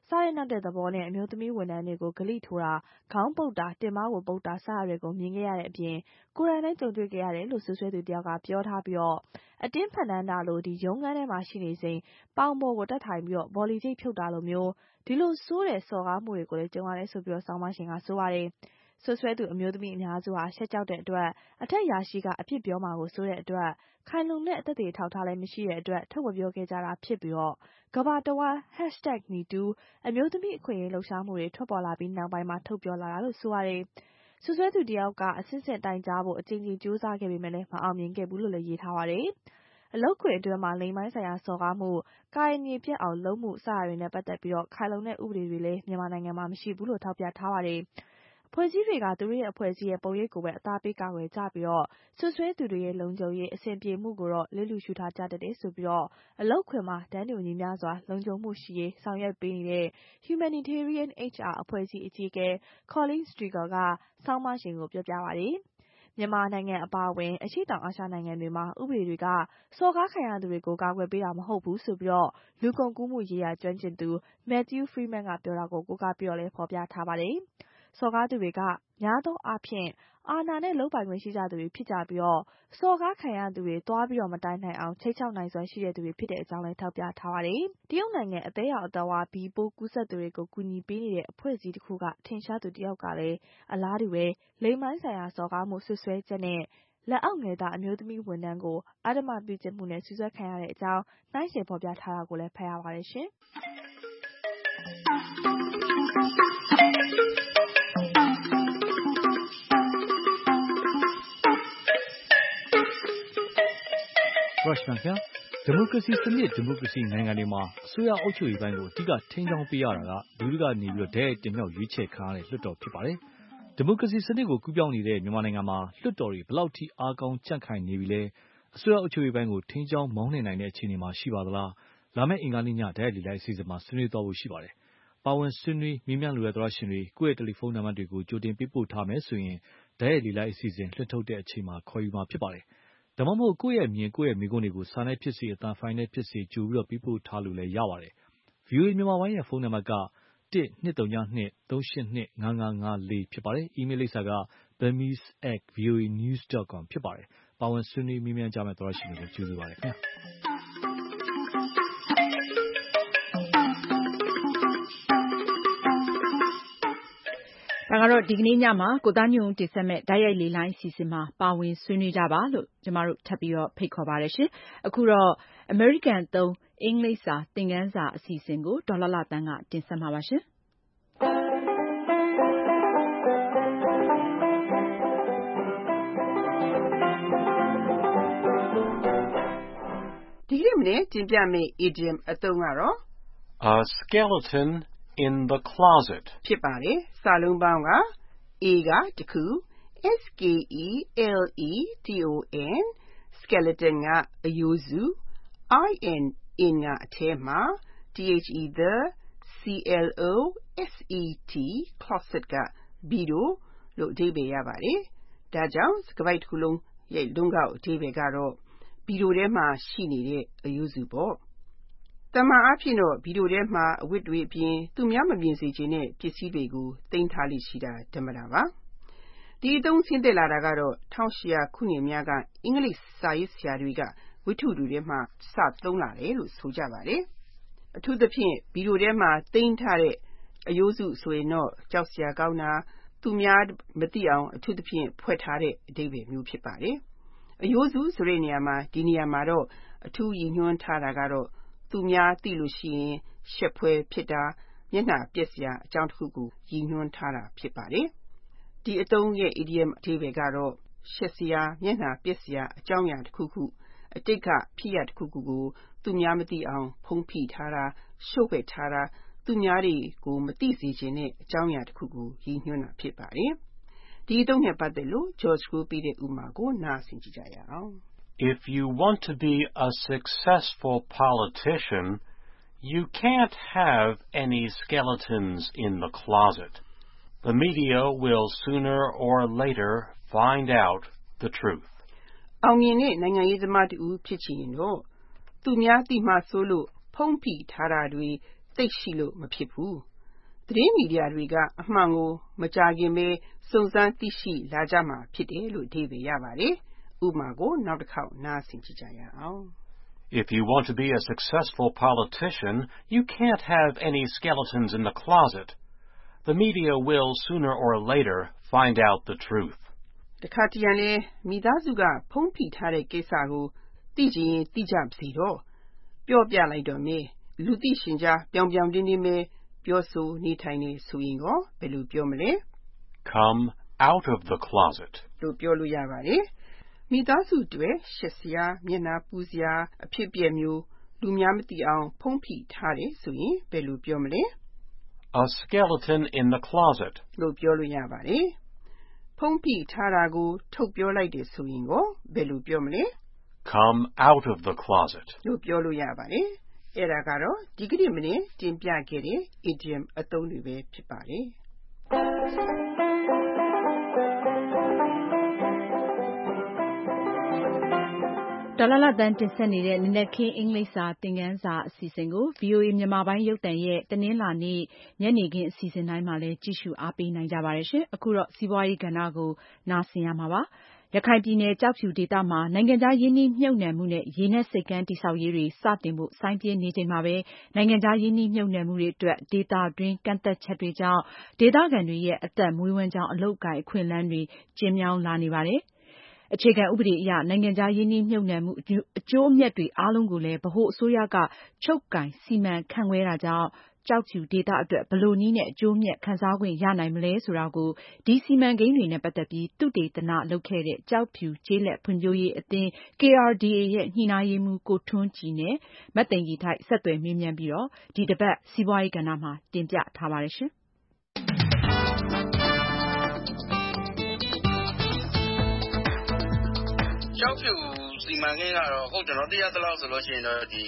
စားတဲ့နောက်တဲ့သဘောနဲ့အမျိုးသမီးဝန်ထမ်းတွေကိုဂလိထိုးတာခေါင်းပုတ်တာတင်မကိုပုတ်တာစတာတွေကိုမြင်ခဲ့ရတဲ့အပြင်ကိုယ်တိုင်လည်းကြုံတွေ့ခဲ့ရတယ်လို့ဆွဆွဲသူတယောက်ကပြောထားပြီးတော့အတင်းဖန်တန်းတာလို့ဒီရုံးခန်းထဲမှာရှိနေစဉ်ပေါင်ပေါ်ကိုတက်ထိုင်ပြီးတော့ဘော်လီချိတ်ဖြုတ်တာလိုမျိုးဒီလိုဆိုးတဲ့စော်ကားမှုတွေကိုလည်းကြုံရတယ်ဆိုပြီးတော့ဆောင်းပါရှင်ကဆိုပါတယ်ဆွဆွဲသူအမျိုးသမီးအများစုဟာရှက်ကြောက်တဲ့အတွက်အထက်ရာရှိကအဖြစ်ပြောမှာကိုဆိုတဲ့အတွက်ခိုင်လုံတဲ့အသက်တွေထောက်ထားလည်းမရှိတဲ့အတွက်ထုတ်မပြောခဲ့ကြတာဖြစ်ပြီးတော့ကဘာတဝါ hashtag me too အမျိုးသမီးအခွင့်အရေးလှုပ်ရှားမှုတွေထွက်ပေါ်လာပြီးနောက်ပိုင်းမှာထုတ်ပြောလာတာလို့ဆိုရတယ်ဆွဆွဲသူတယောက်ကအစစ်စစ်တိုင်ကြားဖို့အကြိမ်ကြိမ်ကြိုးစားခဲ့ပေမဲ့လည်းမအောင်မြင်ခဲ့ဘူးလို့လည်းရေးထားပါတယ်အလောက်ခွေအတွင်းမှာလိမ်မိုင်းဆိုင်ရာစော်ကားမှုကာယမြေပြတ်အောင်လုပ်မှုစတာတွေနဲ့ပတ်သက်ပြီးတော့ခိုင်လုံတဲ့ဥပဒေတွေလည်းမြန်မာနိုင်ငံမှာမရှိဘူးလို့ထောက်ပြထားပါတယ်ဖွဲ့စည်းတွေကသူတို့ရဲ့အဖွဲ့အစည်းရဲ့ပုံရိပ်ကိုပဲအသားပေးကာကွယ်ကြပြီးတော့ဆွဆွဲသူတွေရဲ့လုံခြုံရေးအဆင်ပြေမှုကိုတော့လစ်လျူရှုထားကြတတ်တယ်ဆိုပြီးတော့အလောက်ခွင်မှာတန်းတူညီမျှစွာလုံခြုံမှုရှိရေးဆောင်ရွက်ပေးနေတဲ့ Humanitarian เอช อาร์ အဖွဲ့အစည်းအကြီးအကဲ Colleen Striegel ကဆောင်းပါရှင်ကိုပြောပြပါတယ်မြန်မာနိုင်ငံအပါအဝင်အရှေ့တောင်အာရှနိုင်ငံတွေမှာဥပဒေတွေကစော်ကားခံရသူတွေကိုကာကွယ်ပေးတာမဟုတ်ဘူးဆိုပြီးတော့လူကုန်ကူးမှုရေးရာကျွမ်းကျင်သူ Matthew Freeman ကပြောတာကိုကိုးကားပြီးတော့လည်းဖော်ပြထားပါတယ်စော်ကားသူတွေကများသောအားဖြင့်အာဏာနဲ့လုပ်ပိုင်ခွင့်ရှိကြသူတွေဖြစ်ကြပြီးတော့စော်ကားခံရသူတွေသွားပြီးတော့မတိုင်နိုင်အောင်ချိတ်ချောက်နိုင်စွမ်းရှိတဲ့သူတွေဖြစ်တဲ့အကြောင်းလည်းထောက်ပြထားပါတယ်။တရုတ်နိုင်ငံအသေးရောင်အတော်ဝါဘီပိုးကူးစက်သူတွေကိုကူညီပေးနေတဲ့အဖွဲ့အစည်းတစ်ခုကထင်ရှားသူတယောက်ကလည်းအလားတူပဲလိမ်မိုင်းဆိုင်ရာစော်ကားမှုဆွဆွဲချက်နဲ့လက်အောက်ငယ်သားအမျိုးသမီးဝန်ထမ်းကိုအဓမ္မပြုကျင့်မှုနဲ့ဆွဆွဲခံရတဲ့အကြောင်းနှိုင်းယှဉ်ဖော်ပြထားတာကိုလည်းဖတ်ရပါတယ်ရှင်။ Russian ခင်ဗျာဒီမိုကရေစီစနစ်ဒီမိုကရေစီနိုင်ငံတွေမှာအစိုးရအုပ်ချုပ်ရေးပိုင်းကိုအဓိကထိန်းချောင်းပေးရတာကလူတွေကနေပြီးတော့ဒဲတင်မြောက်ရွေးချယ်ခံရတဲ့လွှတ်တော်ဖြစ်ပါတယ်ဒီမိုကရေစီစနစ်ကိုကူးပြောင်းနေတဲ့မြန်မာနိုင်ငံမှာလွှတ်တော်တွေဘလောက်ထိအားကောင်းကြန့်ခိုင်နေပြီလဲအစိုးရအုပ်ချုပ်ရေးပိုင်းကိုထိန်းချောင်းမောင်းနှင်နိုင်တဲ့အခြေအနေမှာရှိပါသလားလာမယ့်အင်္ဂါနေ့ညဒဲလီလိုက်အစီအစဉ်မှာဆွေးနွေးသွားဖို့ရှိပါတယ်ပါဝင်ဆွေးနွေးမြင်းမြလူရသောရှင်တွေကိုယ့်ရဲ့တယ်လီဖုန်းနံပါတ်တွေကိုကြိုတင်ပေးပို့ထားမယ်ဆိုရင်ဒဲလီလိုက်အစီအစဉ်လွှင့်ထုတ်တဲ့အချိန်မှာခေါ်ယူမှာဖြစ်ပါတယ်ဒါမှမဟုတ်ကိုယ့်ရဲ့မြင်ကိုယ့်ရဲ့မိကုန်းတွေကိုစာနဲ့ဖြစ်စေအတန်ဖိုင်နဲ့ဖြစ်စေကြိုပြီးတော့ပေးပို့ထားလို့လည်းရပါတယ်။ဗီအိုအေမြန်မာပိုင်းရဲ့ဖုန်းနံပါတ်ကတစ် နှစ် သုံး နှစ် သုံး ရှစ် နှစ် ငါး ငါး ငါး လေးဖြစ်ပါတယ်။ အီးမေးလ်လိပ်စာက burmese at voanews dot com ဖြစ်ပါတယ်။ပါဝင်ဆွေးနွေးမြင်းမြန်းကြမယ့်သောရရှိတွေကိုကြိုဆိုပါရစေခင်ဗျာ။ဒါကတော့ဒီကနေ့ညမှာကိုသားညွန့်တင်ဆက်မဲ့ဓာတ်ရိုက်လေလိုင်းအစီအစဉ်မှာပါဝင်ဆွေးနွေးကြပါလို့ကျမတို့ထပ်ပြီးတော့ဖိတ်ခေါ်ပါတယ်ရှင်။အခုတော့ American သုံးအင်္ဂလိပ်စာသင်ခန်းစာအစီအစဉ်ကိုဒေါ်လာလာတန်းကတင်ဆက်မှာပါရှင်။ဒီနေ့မနေ့တင်ပြမယ့် idiom အသုံးကတော့ A skeleton in the closet ဖြစ်ပါတယ်။စာလုံးပေါင်းက A ကတခု S K E L E T O N skeleton ကအရိုးစု I N in ကအထဲမှာ the C L O S E T closet ကဘီရိုလို့အဓိပ္ပာယ်ရပါတယ်။ဒါကြောင့်စကားပိုက်တစ်ခုလုံးရဲ့လုံးကောက်အဓိပ္ပာယ်ကတော့ဘီရိုထဲမှာရှိနေတဲ့အရိုးစုပေါ့။တမန်အားဖြင့်တော့ဗီဒီယိုထဲမှာအဝတ်တွေအပြင်သူများမမြင်စေချင်တဲ့ပစ္စည်းတွေကိုသိမ်းထားလိရှိတာဓမ္မတာပါဒီအသုံးဆင်းသက်လာတာကတော့၁၈၀၀ခုနှစ်များကအင်္ဂလိပ်စာရေးဆရာတွေကဝတ္ထုတွေထဲမှာစသုံးလာတယ်လို့ဆိုကြပါတယ်အထူးသဖြင့်ဗီဒီယိုထဲမှာသိမ်းထားတဲ့အရိုးစုဆိုရင်တော့ကြောက်စရာကောင်းတာသူများမသိအောင်အထူးသဖြင့်ဖွက်ထားတဲ့အဓိပ္ပာယ်မျိုးဖြစ်ပါတယ်အရိုးစုဆိုတဲ့နေရာမှာဒီနေရာမှာတော့အထူးရည်ညွှန်းထားတာကတော့သူများသိလို့ရှိရင်ရှက်ဖွယ်ဖြစ်တာမျက်နှာပျက်စရာအကြောင်းတစ်ခုကိုရည်ညွှန်းထားတာဖြစ်ပါတယ်ဒီအသုံးရဲ့ idiom အဓိပ္ပာယ်ကတော့ရှက်စရာမျက်နှာပျက်စရာအကြောင်းအရာတစ်ခုခုအတိတ်ကဖြစ်ရတစ်ခုခုကိုသူများမသိအောင်ဖုံးဖိထားတာရှို့ဝှက်ထားတာသူများတွေကိုမသိစေချင်တဲ့အကြောင်းအရာတစ်ခုကိုရည်ညွှန်းတာဖြစ်ပါတယ်ဒီအသုံးနဲ့ပတ်သက်လို့ George ကိုပြတဲ့ဥပမာကိုနားဆင်ကြည့်ကြရအောင် If you want to be a successful politician, you can't have any skeletons in the closet. The media will sooner or later find out the truth. အောင်မြင်တဲ့နိုင်ငံရေးသမားတူဖြစ်ချင်တော့သူများသိမှဆိုလို့ဖုံးဖိထားတာတွေသသိရှိလို့မဖြစ်ဘူး။သတင်းမီဒီယာတွေကအမှန်ကိုမကြာခင်ပဲစုံစမ်းသိရှိလာကြမှာဖြစ်တယ်လို့အဓိပ္ပာယ်ရပါတယ်။ဥပမာကိုနောက်တစ်ခေါက်နားဆင်ကြည့်ကြရအောင်။ If you want to be a successful politician, you can't have any skeletons in the closet. The media will, sooner or later, find out the truth. တခါတရံလဲမိသားစုကဖုံးဖိထားတဲ့ကိစ္စကိုသိချင်ရင်သိကြပါစေတော့ပြောပြလိုက်တော့မယ်လူသိရှင်ကြားပြောင်ပြောင်တင်းတင်းပဲပြောဆိုနေထိုင်နေဆိုရင်ရောဘယ်လိုပြောမလဲ Come out of the closet. လို့ပြောလို့ရပါတယ်မိသားစုတွေရှက်စရာမျက်နှာပူစရာအဖြစ်ပြက်မျိုးလူများမသိအောင်ဖုံးဖိထားတယ်ဆိုရင်ဘယ်လိုပြောမလဲ A skeleton in the closet. လို့ပြောလို့ရပါတယ်ဖုံးဖိထားတာကိုထုတ်ပြောလိုက်တယ်ဆိုရင်ရောဘယ်လိုပြောမလဲ Come out of the closet. လို့ပြောလို့ရပါတယ်အဲ့ဒါကတော့ဒီကနေ့မနေ့တင်ပြခဲ့တဲ့ idiom အသုံးတွေပဲဖြစ်ပါတယ်ဒေါ်လာလာတန်တင်ဆက်နေတဲ့နနက်ခင်းအင်္ဂလိပ်စာသင်ခန်းစာအစီအစဉ်ကို ဗွီအိုအေ မြန်မာပိုင်းရုပ်သံရဲ့တနင်္လာနေ့ညနေခင်းအစီအစဉ်တိုင်းမှာလည်းကြည့်ရှုအားပေးနိုင်ကြပါတယ်ရှင်။အခုတော့စီးပွားရေးကဏ္ဍကိုနားဆင်ရမှာပါ။ရခိုင်ပြည်နယ်ကျောက်ဖြူဒေသမှာနိုင်ငံခြားရင်းနှီးမြှုပ်နှံမှုနဲ့ရေနက်ဆိပ်ကမ်းတည်ဆောက်ရေးတွေစတင်ဖို့စိုင်းပြင်းနေချိန်မှာပဲနိုင်ငံခြားရင်းနှီးမြှုပ်နှံမှုတွေအတွက်ဒေသတွင်းကန့်သက်ချက်တွေကြောင့်ဒေသခံတွေရဲ့အသက်မွေးဝမ်းကြောင်းအလုပ်အကိုင်အခွင့်အလမ်းတွေကျဉ်းမြောင်းလာနေပါတယ်။အခြေခံဥပဒေအရနိုင်ငံခြားရင်းနှီးမြှုပ်နှံမှုအကျိုးအမြတ်တွေအားလုံးကိုလည်းဗဟိုအစိုးရကချုပ်ကိုင်စီမံခန့်ခွဲတာကြောင့်ကျောက်ဖြူဒေသအတွက်ဘယ်လိုနည်းနဲ့အကျိုးအမြတ်ခံစားခွင့်ရနိုင်မလဲဆိုတာကိုဒီစီမံကိန်းတွေနဲ့ပတ်သက်ပြီးသုတေသနလုပ်ခဲ့တဲ့ကျောက်ဖြူကျေးလက်ဖွံ့ဖြိုးရေးအသင်း K R D A ရဲ့ညှိနှိုင်းရေးမှူးကိုထွန်းကြည်နဲ့မသိင်္ဂီထိုက်ဆက်သွယ်မေးမြန်းပြီးတော့ဒီတပတ်စီးပွားရေးကဏ္ဍမှာတင်ပြထားပါတယ်ရှင်။ကျောက်ဖြူစီမံကိန်းကတော့ဟုတ်ကျွန်တော်သိရသလောက်ဆိုလို့ရှိရင်တော့ဒီ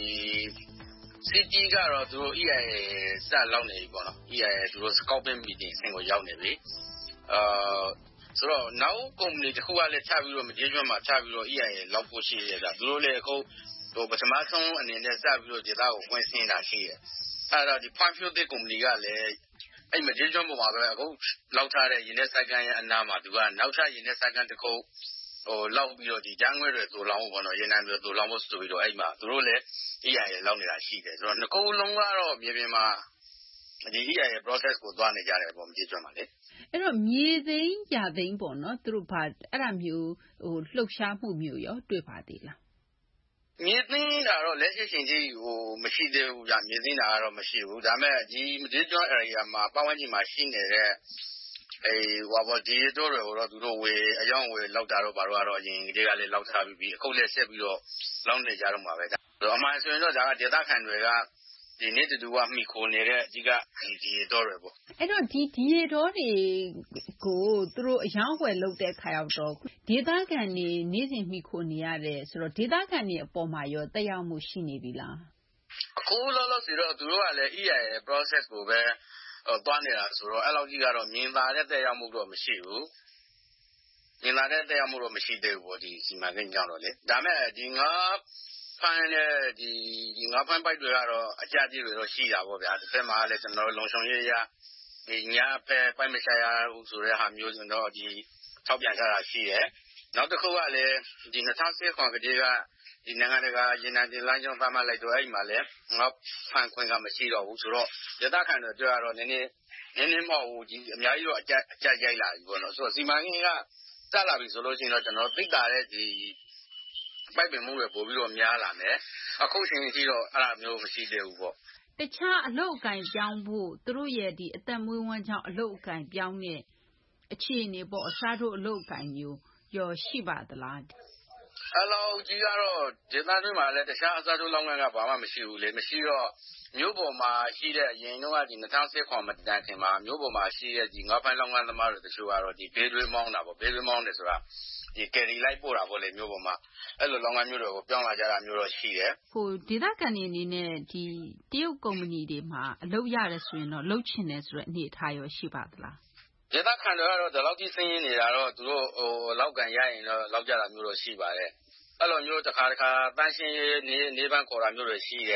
city ကတော့သူတို့ E I A စလောက်နေပြီပေါ့နော် E I A သူတို့ scoping meeting ဆင့်ကိုရောက်နေပြီအာဆိုတော့နောက် company တစ်ခုကလည်းချပြီးတော့မကြေးကျွမ်းမှာချပြီးတော့ E I A လောက်ဖို့ရှိရတာသူတို့လည်းအခုဟိုပထမဆုံးအနေနဲ့စပြီးတော့ဒေသကိုဝင်ဆင်းတာရှိတယ်အဲ့တော့ဒီ point fuel တဲ့ company ကလည်းအဲ့မကြေးကျွမ်းပေါ်မှာပဲအခုလောက်ထားတဲ့ရင်းနှီးစိုက်ကန်ရဲ့အနားမှာသူကနောက်ထပ်ရင်းနှီးစိုက်ကန်တစ်ခုဟိုလောက်ပြီးတော့ဒီတန်းငွေတွေတူလောင်းပေါ့နော်ရင်းနှီးတွေတူလောင်းဖို့ဆိုပြီးတော့အဲ့မှာသူတို့လည်း E I A လောက်နေတာရှိတယ်ဆိုတော့နှစ်ခုလုံးကတော့မြေပြင်မှာဒီ E I A process ကိုသွားနေကြတယ်ပေါ့မကြေးကျွမ်းပါလေအဲ့တော့မြေသိမ်းရသိမ်းပေါ့နော်သူတို့ဘာအဲ့ဒါမျိုးဟိုလှုပ်ရှားမှုမျိုးရောတွေ့ပါသေးလားမြေသိမ်းတာတော့လက်ရှိချိန်ကြီးဟိုမရှိသေးဘူးဗျမြေသိမ်းတာကတော့မရှိဘူးဒါပေမဲ့ဒီမကြေးကျွမ်း area မှာပတ်ဝန်းကျင်မှာရှိနေတဲ့အေးဟိုဘောဒီတို့တွေတော့သူတို့ဝေအယောင်ဝေလောက်တာတော့ဘာလို့ကတော့အရင်ကတည်းကလည်းလောက်ထားပြီးပြီးအခုလည်းဆက်ပြီးတော့လောက်နေကြတော့မှာပဲဒါအမှန်ဆိုရင်တော့ဒါကဒေသခံတွေကဒီနေ့တူကမိခိုနေတဲ့အကြီးကဒီဒီတို့တွေပေါ့အဲ့တော့ဒီဒီတို့တွေကိုသူတို့အယောင်ဝယ်လောက်တဲ့ခါရောက်တော့ဒေသခံတွေနေ့စဉ်မိခိုနေရတယ်ဆိုတော့ဒေသခံတွေအပေါ်မှာရောတက်ရောက်မှုရှိနေပြီလားအခုလောလောဆယ်တော့သူတို့ကလည်း E I A process ကိုပဲသွားနေတာဆိုတော့အဲ့လောက်ကြီးကတော့မြင်သာတဲ့တက်ရောက်မှုတော့မရှိဘူးမြင်သာတဲ့တက်ရောက်မှုတော့မရှိသေးဘူးပေါ့ဒီစီမံကိန်းကြောင့်တော့လေဒါမဲ့ဒီငါဖန်တဲ့ဒီဒီငါဖန်ပိုက်တွေကတော့အကြကြီးတွေတော့ရှိတာပေါ့ဗျာတစ်ဖက်မှာလည်းကျွန်တော်လုံဆောင်ရေးရဒီညာဖက်ပိုက်မရှာရဘူးဆိုတဲ့ဟာမျိုးဆိုတော့ဒီထောက်ပြန်ကြတာရှိတယ်နောက်တစ်ခုကလည်းဒီ၂၀၁၈ခွန်ကတည်းကဒီနိုင်ငံတကာရင်းနှီးတင်လမ်းကြောင်းသတ်မှတ်လိုက်တော့အဲ့မှာလည်းငါဖန်ခွင့်ကမရှိတော့ဘူးဆိုတော့ဒေသခံတွေတွေ့ရတော့နည်းနည်းနည်းနည်းမဟုတ်ဘူးဒီအများကြီးတော့အကြအကြရိုက်လာပြီပေါ့နော်ဆိုတော့စီမံကိန်းကစလာပြီဆိုလို့ရှိရင်တော့ကျွန်တော်သိတာတဲ့ဒီပိုက်ပင်မှုတွေပို့ပြီးတော့များလာမယ်အခုချိန်ကြီးတော့အဲ့လိုမျိုးမရှိသေးဘူးပေါ့တခြားအလုပ်အကင်ပြောင်းဖို့သူတို့ရဲ့ဒီအသက်မွေးဝမ်းကြောင်းအလုပ်အကင်ပြောင်းတဲ့အခြေအနေပေါ့အစားထိုးအလုပ်အကင်မျိုးရောရှိပါသလားအဲ့လိုကြီးကတော့ဒေသတွင်းမှာလည်းတခြားအစားထိုးလောင်းကကဘာမှမရှိဘူးလေမရှိတော့မြို့ပေါ်မှာရှိတဲ့အရင်တော့ဒီ၂၀၁၈ခွန်မတန်ခင်မှာမြို့ပေါ်မှာရှိတဲ့ဒီငါးဖိုင်လောင်းကသမားတွေတချို့ကတော့ဒီဘေးတွေးမောင်းတာပေါ့ဘေးတွေးမောင်းတယ်ဆိုတာဒီကယ်ရီလိုက်ပို့တာပေါ့လေမြို့ပေါ်မှာအဲ့လိုလောင်းကမျိုးတွေကိုပြောင်းလာကြတာမျိုးတော့ရှိတယ်ဟိုဒေသခံတွေအနေနဲ့ဒီတရုတ်ကုမ္ပဏီတွေမှာအလုပ်ရတယ်ဆိုရင်တော့လုပ်ချင်တယ်ဆိုတဲ့အနေအထားရောရှိပါသလားဒေသခံတွေကတော့ဒီလောက်ကြီးစင်းရင်းနေတာတော့သူတို့ဟိုလောက်ကန်ရရင်တော့လောက်ကြတာမျိုးတော့ရှိပါတယ်အဲ့လိုမျိုးတစ်ခါတစ်ခါတန်းရှင်းရေးနေနေပန်းခေါ်တာမျိုးတွေရှိတယ်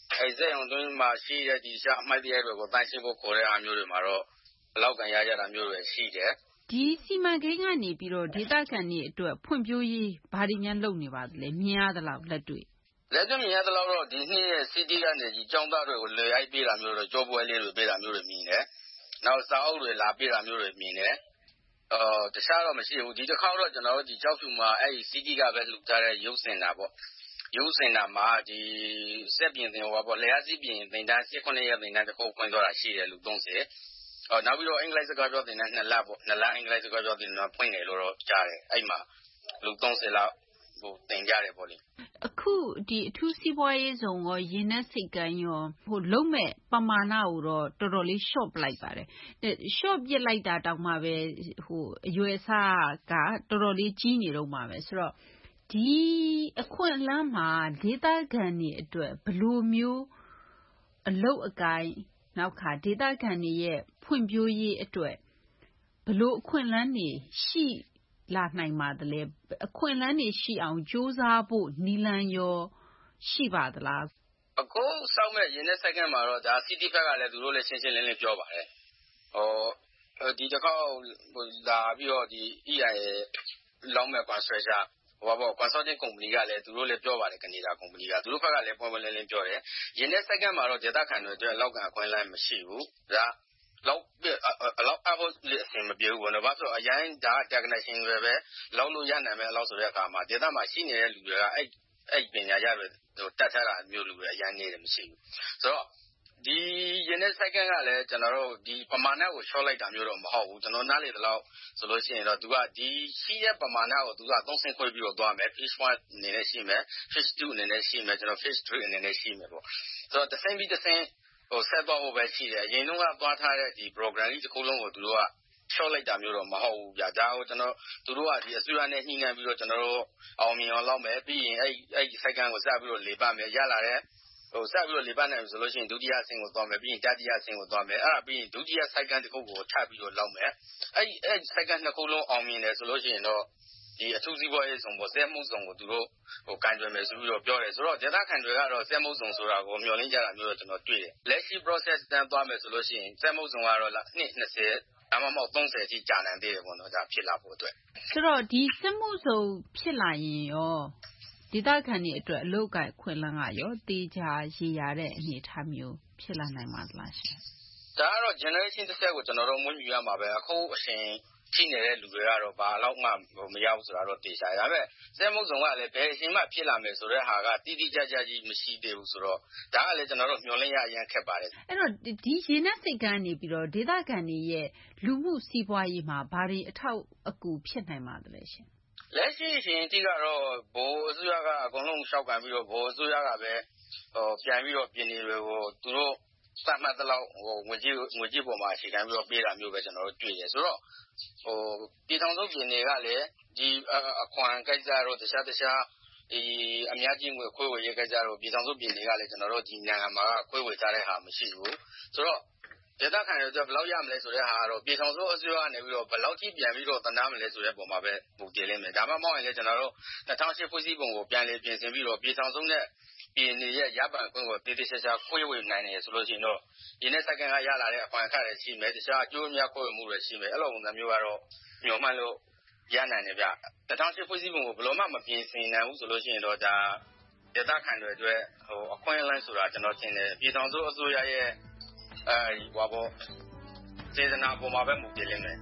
အဲစက်ရုံတွင်းမှာရှိတဲ့ဒီရှာအမိုက်တရားတွေကိုတန်းရှင်းဖို့ခေါ်တဲ့အားမျိုးတွေမှာတော့အလောက်ကန်ရကြတာမျိုးတွေရှိတယ်ဒီစီမံကိန်းကနေပြီးတော့ဒေသခံတွေအတွက်ဖွံ့ဖြိုးရေးဘာတွေများလုပ်နေပါသလဲမြင်ရသလောက်လက်တွေ့လက်တွေ့မြင်ရသလောက်တော့ဒီနှစ်ရဲ့ city ကနေဒီကျောင်းသားတွေကိုလေအိုက်ပေးတာမျိုးတွေကြောပွဲလေးတွေပေးတာမျိုးတွေမြင်တယ်နောက်စာအုပ်တွေလာပေးတာမျိုးတွေမြင်တယ်အော်တခြားတော့မရှိဘူးဒီတစ်ခေါက်တော့ကျွန်တော်တို့ဒီကြောက်ဖြူမှာအဲ့ဒီ city ကပဲလှူထားတဲ့ရုပ်စင်တာပေါ့ရုပ်စင်တာမှာဒီစက်ပြင်သင်ဟောပေါ့လေယာစီပြင်သင်တန်း၁၈ရက်သင်တန်းတစ်ခုဖွင့်သွားတာရှိတယ်လူသုံးဆယ်အော်နောက်ပြီးတော့အင်္ဂလိပ်စကားပြောသင်တန်းနှစ်လပေါ့နှစ်လအင်္ဂလိပ်စကားပြောသင်တန်းဖွင့်တယ်လို့တော့ကြားတယ်အဲ့မှာလူသုံးဆယ်လောက်ဟိုတင်ကြတယ်ပေါ့လေအခုဒီအထူးစီးပွားရေးဇုံရောရင်းနှက်စိတ်ကမ်းရောဟိုလုံးမဲ့ပမာဏကိုတော့တော်တော်လေး short ပလိုက်ပါတယ် short ပြစ်လိုက်တာတောင်မှပဲဟိုအရွယ်အစားကတော်တော်လေးကြီးနေတော့မှာပဲဆိုတော့ဒီအခွင့်အလမ်းမှာဒေသခံတွေအတွက်ဘယ်လိုမျိုးအလုပ်အကိုင်နောက်ခါဒေသခံတွေရဲ့ဖွံ့ဖြိုးရေးအတွက်ဘယ်လိုအခွင့်အလမ်းတွေရှိလာနိုင်ပါသလဲအခွင့်အလမ်းတွေရှိအောင်ကြိုးစားဖို့နီလန်ရောရှိပါသလားအခုစောက်မဲ့ရင်းနဲ့စက္ကန့်မှာတော့ဒါ city ဘက်ကလည်းသူတို့လည်းရှင်းရှင်းလင်းလင်းပြောပါတယ်ဟိုဒီတစ်ခေါက်လာပြီးတော့ဒီ E I A လောင်းမဲ့ construction ဟိုဘော consulting company ကလည်းသူတို့လည်းပြောပါတယ်ကနေဒါ company ကသူတို့ဘက်ကလည်းပေါ်ပေါ်လင်းလင်းပြောတယ်ရင်းနဲ့စက္ကန့်မှာတော့ဒေသခံတွေအတွက်လောက်ကန်အခွင့်အလမ်းမရှိဘူးဒါလောက်အလောက်အဖို့အဆင်မပြေဘူးဘောနော်ဘာလို့အရင်ဒါ technician တွေပဲလောက်လို့ရနိုင်မယ်အလောက်ဆိုတဲ့အခါမှာဒေသမှာရှိနေတဲ့လူတွေကအဲ့အဲ့ပညာရတွေဟိုတတ်ထားတာမျိုးလူတွေအရင်နေတယ်မရှိဘူးဆိုတော့ဒီရင်းနဲ့စက္ကန့်ကလည်းကျွန်တော်တို့ဒီပမာဏကို short လိုက်တာမျိုးတော့မဟုတ်ဘူးကျွန်တော်နားလေတော့ဆိုလို့ရှိရင်တော့သူကဒီရှိရဲ့ပမာဏကိုသူကသုံးဆင့်ခွဲပြီးတော့သွားမယ် fish one အနေနဲ့ရှိမယ် fish two အနေနဲ့ရှိမယ်ကျွန်တော် fish three အနေနဲ့ရှိမယ်ပေါ့ဆိုတော့တစ်ဆင့်ပြီးတစ်ဆင့်ဟိုဆက်တော့ဖို့ပဲရှိတယ်အရင်တော့ကသွားထားတဲ့ဒီ program ကြီးတစ်ခုလုံးကိုသူတို့က short လိုက်တာမျိုးတော့မဟုတ်ဘူးဗျာဒါကိုကျွန်တော်သူတို့ကဒီအစိုးရနဲ့ညှိနှိုင်းပြီးတော့ကျွန်တော်တို့အောင်မြင်အောင်လုပ်မယ်ပြီးရင်အဲ့အဲ့စက္ကန့်ကိုစပြီးတော့လေပတ်မယ်ရလာတဲ့ဟိုစပြီးတော့လေပတ်နိုင်ဆိုလို့ရှိရင်ဒုတိယအဆင့်ကိုသွားမယ်ပြီးရင်တတိယအဆင့်ကိုသွားမယ်အဲ့ဒါပြီးရင်ဒုတိယစက္ကန့်တစ်ခုကိုထပ်ပြီးတော့လုပ်မယ်အဲ့အဲ့စက္ကန့်နှစ်ခုလုံးအောင်မြင်တယ်ဆိုလို့ရှိရင်တော့ဒီအထူးစီးပွားရေးဆောင်ပေါ်စက်မှုဆောင်ကိုသူတို့ဟိုကန်ကြွယ်မယ်ဆိုပြီးတော့ပြောတယ်ဆိုတော့ဒေသခံတွေကတော့စက်မှုဆောင်ဆိုတာကိုမျှော်လင့်ကြတာမျိုးတော့ကျွန်တော်တွေ့တယ်လက်ရှိ process တန်းသွားမယ်ဆိုလို့ရှိရင်စက်မှုဆောင်ကတော့နှစ်၂၀ဒါမှမဟုတ်သုံးဆယ်အထိကြာနိုင်သေးတယ်ပေါ့နော်ဒါဖြစ်လာဖို့အတွက်ဆိုတော့ဒီစက်မှုဆောင်ဖြစ်လာရင်ရောဒေသခံတွေအတွက်အလုပ်ကိုင်ခွင့်လန်းကရောတေးကြရေရတဲ့အနေအထားမျိုးဖြစ်လာနိုင်ပါသလားရှင်ဒါကတော့ generation တစ်ဆက်ကိုကျွန်တော်တို့မွေးမြူရမှာပဲအခုအရှင်ရှိနေတဲ့လူတွေကတော့ဘာလောက်မှမရဘူးဆိုတာတော့သိချာရပါမယ်စက်မှုဆောင်ကလည်းဘယ်အချိန်မှဖြစ်လာမယ်ဆိုတဲ့ဟာကတိတိကျကျကြီးမရှိသေးဘူးဆိုတော့ဒါကလည်းကျွန်တော်တို့မျှော်လင့်ရအရင်ခက်ပါတယ်အဲ့တော့ဒီရေနက်စိတ်ကနေပြီးတော့ဒေသခံတွေရဲ့လူမှုစီးပွားရေးမှာဘာတွေအထောက်အကူဖြစ်နိုင်ပါသလဲရှင်လက်ရှိရှင်တိကတော့ဘိုးအစိုးရကအကုန်လုံးရှောက်ကန်ပြီးတော့ဘိုးအစိုးရကပဲဟိုပြန်ပြီးတော့ပြည်နေတွေကိုသူတို့စမှတ်တလောက်ဟိုငွေကြီးငွေကြီးပေါ်မှာအခြေခံပြီးတော့ပေးတာမျိုးပဲကျွန်တော်တို့တွေ့တယ်ဆိုတော့ဟိုပြည်ထောင်စုပြည်တွေကလည်းဒီအခွန်ကိစ္စတော့တခြားတခြားဒီအများကြီးငွေခွဲဝေရေးကိစ္စတော့ပြည်ထောင်စုပြည်တွေကလည်းကျွန်တော်တို့ဒီနိုင်ငံမှာခွဲဝေထားတဲ့ဟာမရှိဘူးဆိုတော့ဒေသခံတွေအတွက်ဘယ်လောက်ရမလဲဆိုတဲ့ဟာကတော့ပြည်ထောင်စုအစိုးရကနေပြီးတော့ဘယ်လောက်ကြီးပြန်ပြီးတော့တနာမလဲဆိုတဲ့ပုံမှာပဲမူတည်လိမ့်မယ်ဒါမှမဟုတ်ရင်လည်းကျွန်တော်တို့၂၀၀၈ဖွဲ့စည်းပုံကိုပြန်လည်ပြင်ဆင်ပြီးတော့ပြည်ထောင်စုနဲ့ပြည်နယ်ရဲ့ရပံခွင့်ကိုတည်တည်ချာချာခွဲဝေနိုင်တယ်ဆိုလို့ရှိရင်တော့ဒီနေ့စက္ကန့်ကရလာတဲ့အခွင့်အခါတွေရှိမယ်တခြားအကျိုးအများခွဲဝေမှုတွေရှိမယ်အဲ့လိုပုံစံမျိုးကတော့ညှော်မှန်းလို့ရနိုင်တယ်ဗျ၂၀၀၈ဖွဲ့စည်းပုံကိုဘယ်လိုမှမပြင်ဆင်နိုင်ဘူးဆိုလို့ရှိရင်တော့ဒါဒေသခံတွေအတွက်ဟိုအခွင့်အလမ်းဆိုတာကျွန်တော်ထင်တယ်ပြည်ထောင်စုအစိုးရရဲ့အဲဒီဟောပေါ့စေတနာပေါ်မှာပဲမူတည်လိမ့်မယ်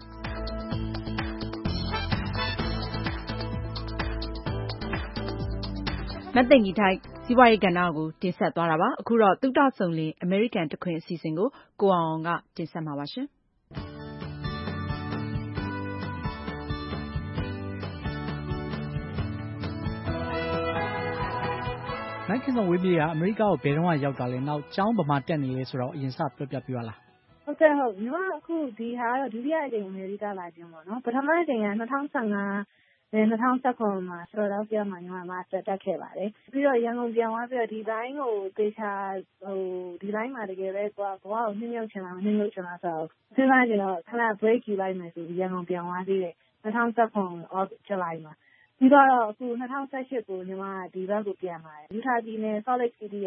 မသိင်ကြီးထိုက်စီးပွားရေးကဏ္ဍကိုတင်ဆက်သွားတာပါအခုတော့သုတဆုံလင်အမေရိကန်တခွင်အစီအစဉ်ကိုကိုအောင်အောင်ကတင်ဆက်မှာပါရှင်မိုက်ခင်ဆောင်ဝေးပြေးကအမေရိကကိုဘယ်တော့မှရောက်တာလဲနောက်ကျောင်းဗမာတက်နေလဲဆိုတော့အရင်စပြောပြပြပါလားဟုတ်ကဲ့ဟုတ်ညီမအခုဒီဟာတော့ဒုတိယအကြိမ်အမေရိကလာခြင်းပေါ့နော်ပထမအကြိမ်က၂၀၁၅အဲ၂၀၁၇မှာဆိုတော့ပြောမှညီမမှာတက်တက်ခဲ့ပါတယ်ပြီးတော့ရန်ကုန်ပြန်သွားပြီးတော့ဒီတိုင်းကိုတေချာဟိုဒီတိုင်းမှာတကယ်ပဲကွာဘဝကိုနှိမ့်မြုပ်ချင်တာမနှိမ့်မြုပ်ချင်တာဆိုတော့စဉ်းစားကြည့်တော့ခဏ break ယူလိုက်မယ်ဆိုပြီးရန်ကုန်ပြန်သွားသေးတယ်၂၀၁၇အောက်ဇူလိုင်မှာပြီးတော့အခု၂၀၁၈ကိုညီမဒီဘက်ကိုပြန်လာတယ်ယူထာပြည်နယ် Salt Lake City က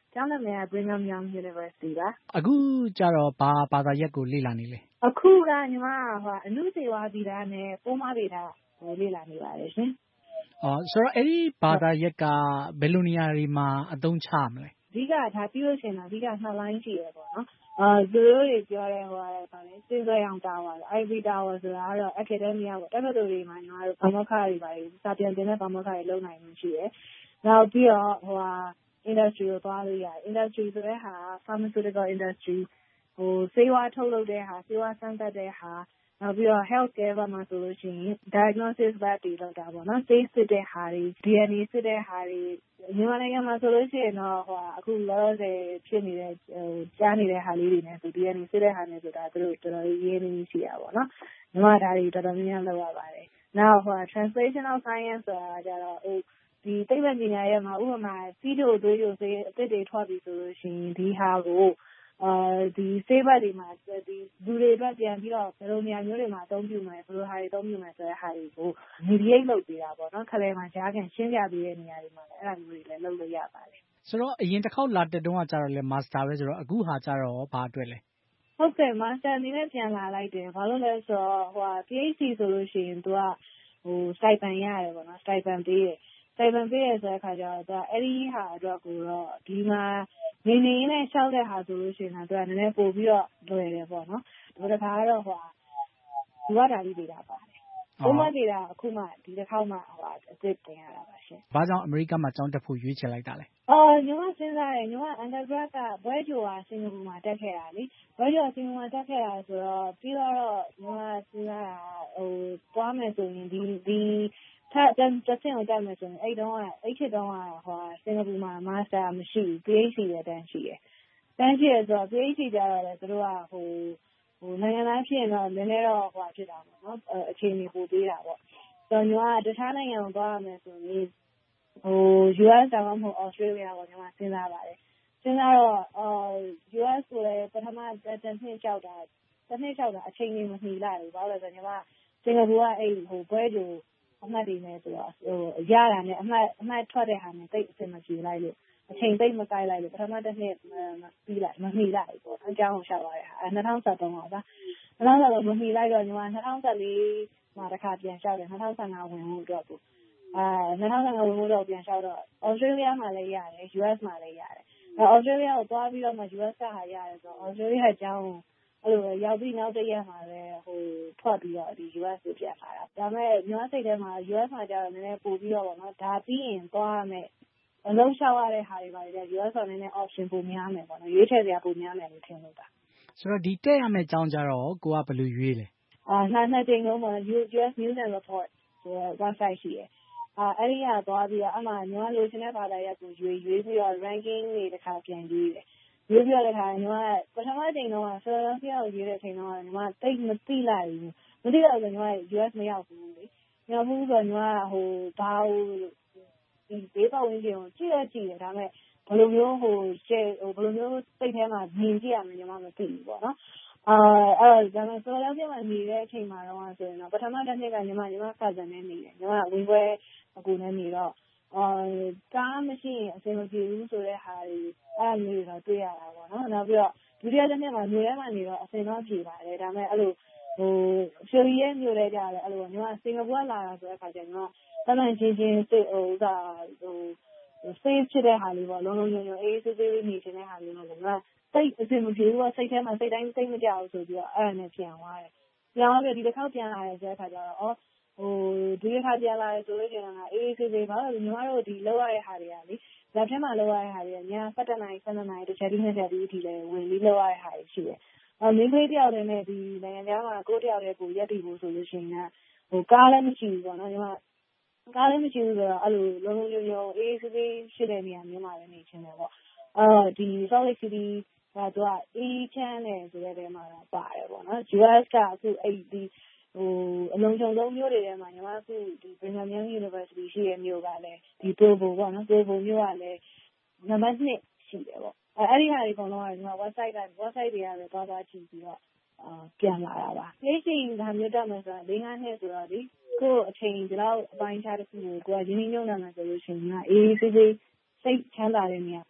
ကျောင်းနာမည်က Brigham Young University ပါ။အခုကျတော့ဘာဘာသာရပ်ကိုလေ့လာနေလဲ။အခုကညီမကအနုဇီဝဗေဒနဲ့ပိုးမဗေဒကိုလေ့လာနေပါတယ်ရှင်။အော်ဆိုတော့အဲ့ဒီဘာသာရပ်ကဘယ်လိုနေရာတွေမှာအသုံးချမလဲ။အဓိကဒါပြီးလို့ရှိရင်တော့အဓိကနှစ်လိုင်းရှိရပေါ့နော်။အာသူတို့တွေပြောတဲ့ဟိုဟာဗာလဲစင်စွဲအောင်တာဝါ Ivory Tower ဆိုတာကတော့ academia ပေါ့တက္ကသိုလ်တွေမှာညီမတို့ဘာမောက္ခတွေပါစာပြန်တင်တဲ့ဘာမောက္ခတွေလုပ်နိုင်မှုရှိတယ်။နောက်ပြီးတော့ဟိုဟာ industry ကိုသွားလို့ရတယ် industry ဆိုတဲ့ဟာ pharmaceutical industry ဟိုဆေးဝါးထုတ်လုပ်တဲ့ဟာဆေးဝါးစမ်းသပ်တဲ့ဟာနောက်ပြီးတော့ health care ဘက်မှာဆိုလို့ရှိရင် diagnosis lab တွေလုပ်တာပေါ့နော်ဆေးစစ်တဲ့ဟာတွေ D N A စစ်တဲ့ဟာတွေမြန်မာနိုင်ငံမှာဆိုလို့ရှိရင်တော့ဟိုအခုလောလောဆယ်ဖြစ်နေတဲ့ဟိုကြားနေတဲ့ဟာလေးတွေနဲ့ဆို D N A စစ်တဲ့ဟာနဲ့ဆိုတာသူတို့တော်တော်ရေးနေရှိတာပေါ့နော်မြန်မာဒါတွေတော်တော်များများလုပ်ရပါတယ်နောက်ဟို translational science ဆိုတာကြတော့ဟိုဒီသိပ္ပံပညာရဲ့မှာဥပမာစီးတို့သွေးတို့ဆေးအသစ်တွေထွက်ပြီးဆိုလို့ရှိရင်ဒီဟာကိုအာဒီဆေးဘက်တွေမှာဒီလူတွေအတွက်ပြန်ပြီးတော့ဘယ်လိုနေရာမျိုးတွေမှာအသုံးပြုမယ်ဘယ်လိုဟာတွေအသုံးပြုမယ်ဆိုတဲ့ဟာတွေကို mediate လုပ်ပေးတာပေါ့နော်ခလဲမှာကြားခံရှင်းပြပေးတဲ့နေရာတွေမှာလည်းအဲ့လိုမျိုးတွေလည်းလုပ်လို့ရပါတယ်ဆိုတော့အရင်တစ်ခေါက်လာတက်တုန်းကကြာတော့လဲ master ပဲဆိုတော့အခုဟာကြာတော့ဘာအတွက်လဲဟုတ်ကဲ့ master အနေနဲ့ပြန်လာလိုက်တယ်ဘာလို့လဲဆိုတော့ဟို PhD ဆိုလို့ရှိရင်သူကဟို stipend ရတယ်ပေါ့နော် stipend ပေးတယ်stipend ပေးရဆိုတဲ့အခါကျတော့သူကအဲ့ဒီဟာအတွက်ကိုတော့ဒီမှာနေနေနဲ့ရှောက်တဲ့ဟာဆိုလို့ရှိရင်တော့သူကနည်းနည်းပို့ပြီးတော့လွယ်တယ်ပေါ့နော်ဒီတစ်ခါကတော့ဟိုဒီဝါဒါလေးပေးတာပါတယ်ဘုမသေးတာအခုမှဒီတစ်ခေါက်မှဟိုအစ်စ်တင်ရတာပါရှင်ဘာကြောင့်အမေရိကန်မှာကျောင်းတက်ဖို့ရွေးချယ်လိုက်တာလဲအော်ညီမစဉ်းစားတယ်ညီမ undergrad ကဘွဲ့ကြိုကစင်ကာပူမှာတက်ခဲ့တာလေဘွဲ့ကြိုကစင်ကာပူမှာတက်ခဲ့တာဆိုတော့ပြီးတော့ညီမစဉ်းစားတာဟိုပွားမယ်ဆိုရင်ဒီဒီถ้าจะจะเส้นကိုတက်မယ်ဆိုရင်အဲ့တုန်းကအဲ့ခေတ်တုန်းကဟိုစင်ကာပူမှာ master မရှိဘူး PhD ပဲတန်းရှိတယ်တန်းရှိရဆိုတော့ PhD ကြတော့လေသူတို့ကဟိုဟိုနိုင်ငံသားဖြစ်ရင်တော့နည်းနည်းတော့ဟိုဖြစ်တာပေါ့နော်အခြေအနေပိုပေးတာပေါ့ဆိုတော့ညီကတခြားနိုင်ငံကိုသွားရမယ်ဆိုရင်ဟို U S တောင်မှမဟုတ် Australia ကိုညီမစဉ်းစားပါတယ်စဉ်းစားတော့အော် U S ကိုလည်းပထမတစ်နှစ်ကြောက်တာတစ်နှစ်ကြောက်တာအချိန်ကြီးမမီလိုက်ဘူးဘာလို့လဲဆိုတော့ညီမစင်ကာပူကအဲ့ဟိုဘွဲကြိုအမှတ်တွေနဲ့ဆိုတော့ဟိုရတာနဲ့အမှတ်အမှတ်ထွက်တဲ့ဟာနဲ့တိတ်အဆင်မပြေလိုက်လို့အချိန်တိတ်မကိုက်လိုက်လို့ပထမတစ်နှစ်ပြီးလိုက်မမီလိုက်ပေါ့အကြောင်းကိုရှောက်ရတဲ့ဟာအဲ၂၀၁၃ပါဗျာ၂၀၁၃မမီလိုက်တော့ညီမ၂၀၁၄မှာတစ်ခါပြန်လျှောက်တယ်၂၀၁၅ဝင်ဖို့အတွက်ကိုအဲ၂၀၁၅ဝင်ဖို့တော့ပြန်လျှောက်တော့ Australia မှာလည်းရတယ် U S မှာလည်းရတယ်အဲ Australia ကိုသွားပြီးတော့မှ U S ကဟာရတယ်ဆိုတော့ Australia အကြောင်းအဲ့လိုရောက်ပြီးနောက်တစ်ရက်မှာပဲဟိုထွက်ပြီးတော့ဒီ U S ကိုပြန်လာတာဒါပေမဲ့ညီမစိတ်ထဲမှာ U S မှာကျတော့နည်းနည်းပို့ပြီးတော့ပေါ့နော်ဒါပြီးရင်သွားရမယ်အလုံးလျှောက်ရတဲ့ဟာတွေပါလေ U S ဆိုနည်းနည်း option ပိုများမယ်ပေါ့နော်ရွေးချယ်စရာပိုများမယ်လို့ထင်လို့ပါဆိုတော့ဒီတက်ရမယ့်အကြောင်းကြတော့ကိုကဘယ်လိုရွေးလဲအာနှစ်နှစ်တင်လုံးပေါ့ U S News and Report ဆိုတော့ website ရှိတယ်အာအဲ့ဒီကသွားပြီးတော့အမှညီမလိုချင်တဲ့ဘာသာရပ်ကိုရွေးရွေးပြီးတော့ ranking တွေတစ်ခါပြန်ရွေးတယ်ရွေးပြီးတော့တစ်ခါညီမပထမချိန်တော့ဆိုတော့ပြောင်းရွေးတဲ့ချိန်တော့ညီမတိတ်မသိလိုက်ဘူးမသိတော့ဆိုညီမ U S မရောက်ဘူးလေမရောက်ဘူးဆိုတော့ညီမဟိုဘာဟိုဒီဘေးပတ်ဝန်းကျင်ကိုကြည့်ရကြည့်တယ်ဒါပေမဲ့ဘယ်လိုမျိုးဟိုရှယ်ဟိုဘယ်လိုမျိုးစိတ်ထဲမှာမြင်ကြည့်ရမလဲညီမမသိဘူးပေါ့နော်အာအဲ့ဒါဒါပေမဲ့ဆိုတော့ပြန်မှနေတဲ့အချိန်မှာတော့ဆိုရင်တော့ပထမတစ်နှစ်ကညီမညီမကဇန်နဲ့နေတယ်ညီမဝင်ပွဲအကူနဲ့နေတော့အာကားမရှိရင်အဆင်မပြေဘူးဆိုတဲ့ဟာတွေအဲ့လိုမျိုးတော့တွေ့ရတာပေါ့နော်နောက်ပြီးတော့ဒုတိယတစ်နှစ်မှာမြို့ထဲမှာနေတော့အဆင်တော့ပြေပါတယ်ဒါပေမဲ့အဲ့လိုဟိုဖြိုရီရဲ့မြို့ထဲကြတယ်အဲ့လိုညီမစင်ကာပူကလာတာဆိုတဲ့အခါကျညီမတမန်ချင်းချင်းစိတ်ဟိုဥစားဟို safe ဖြစ်တဲ့ဟာလေးပေါ့လုံးလုံးညုံညုံအေးဆေးဆေးနေချင်တဲ့ဟာလေးတော့ညီမစိတ်အဆင်မပြေဘူးစိတ်ထဲမှာစိတ်တိုင်းစိတ်မကြောက်ဘူးဆိုပြီးတော့အဲ့ဒါနဲ့ပြန်သွားတယ်ပြန်သွားပြီးဒီတစ်ခေါက်ပြန်လာတဲ့အခါကျတော့အော်ဟိုဒီတစ်ခါပြန်လာတယ်ဆိုလို့ရှိရင်တော့အေးဆေးဆေးပါလို့ညီမတို့ဒီလောက်ရတဲ့ဟာတွေကလေလက်ထဲမှာလောက်ရတဲ့ဟာတွေကညာစက်တနိုင်စက်နိုင်တစ်ချက်ပြီးနှစ်ချက်ပြီးအထိလည်းဝင်ပြီးလောက်ရတဲ့ဟာတွေရှိတယ်အော်မင်းလေးတယောက်တည်းနဲ့ဒီနိုင်ငံခြားမှာကိုတယောက်တည်းကိုရက်တည်ဖို့ဆိုလို့ရှိရင်ဟိုကားလည်းမရှိဘူးပေါ့နော်ညီမကားလည်းမရှိဘူးဆိုတော့အဲ့လိုလုံးလုံးညုံညုံအေးဆေးဆေးရှိတဲ့နေရာမျိုးမှာလည်းနေချင်တယ်ပေါ့အော်ဒီ Salt Lake City ကသူကအေးချမ်းတယ်ဆိုတဲ့နေရာမှာပါတယ်ပေါ့နော် U S ကအခုအဲ့ဒီဟိုအလုံးစုံဆုံးမျိုးတွေထဲမှာညီမအခုဒီ Brigham Young University ရှိတဲ့မျိုးကလည်းဒီ Provo ပေါ့နော် Provo မျိုးကလည်းနံပါတ်နှစ်ရှိတယ်ပေါ့အဲ့ဒီဟာတွေအကုန်လုံးကညီမ website က website တွေကလည်းသွားသွားကြည့်ပြီးတော့အာပြန်လာတာပါ PhD ဒါမျိုးတက်မယ်ဆိုတာ၄-၅နှစ်ဆိုတော့ဒီကိုအချိန်ဒီလောက်အပိုင်းခြားတစ်ခုကိုကိုကရင်းနှီးမြှုပ်နှံမှာဆိုလို့ရှိရင်ကအေးဆေးဆေးစိတ်ချမ်းသာတဲ့နေရာပါပဲနေ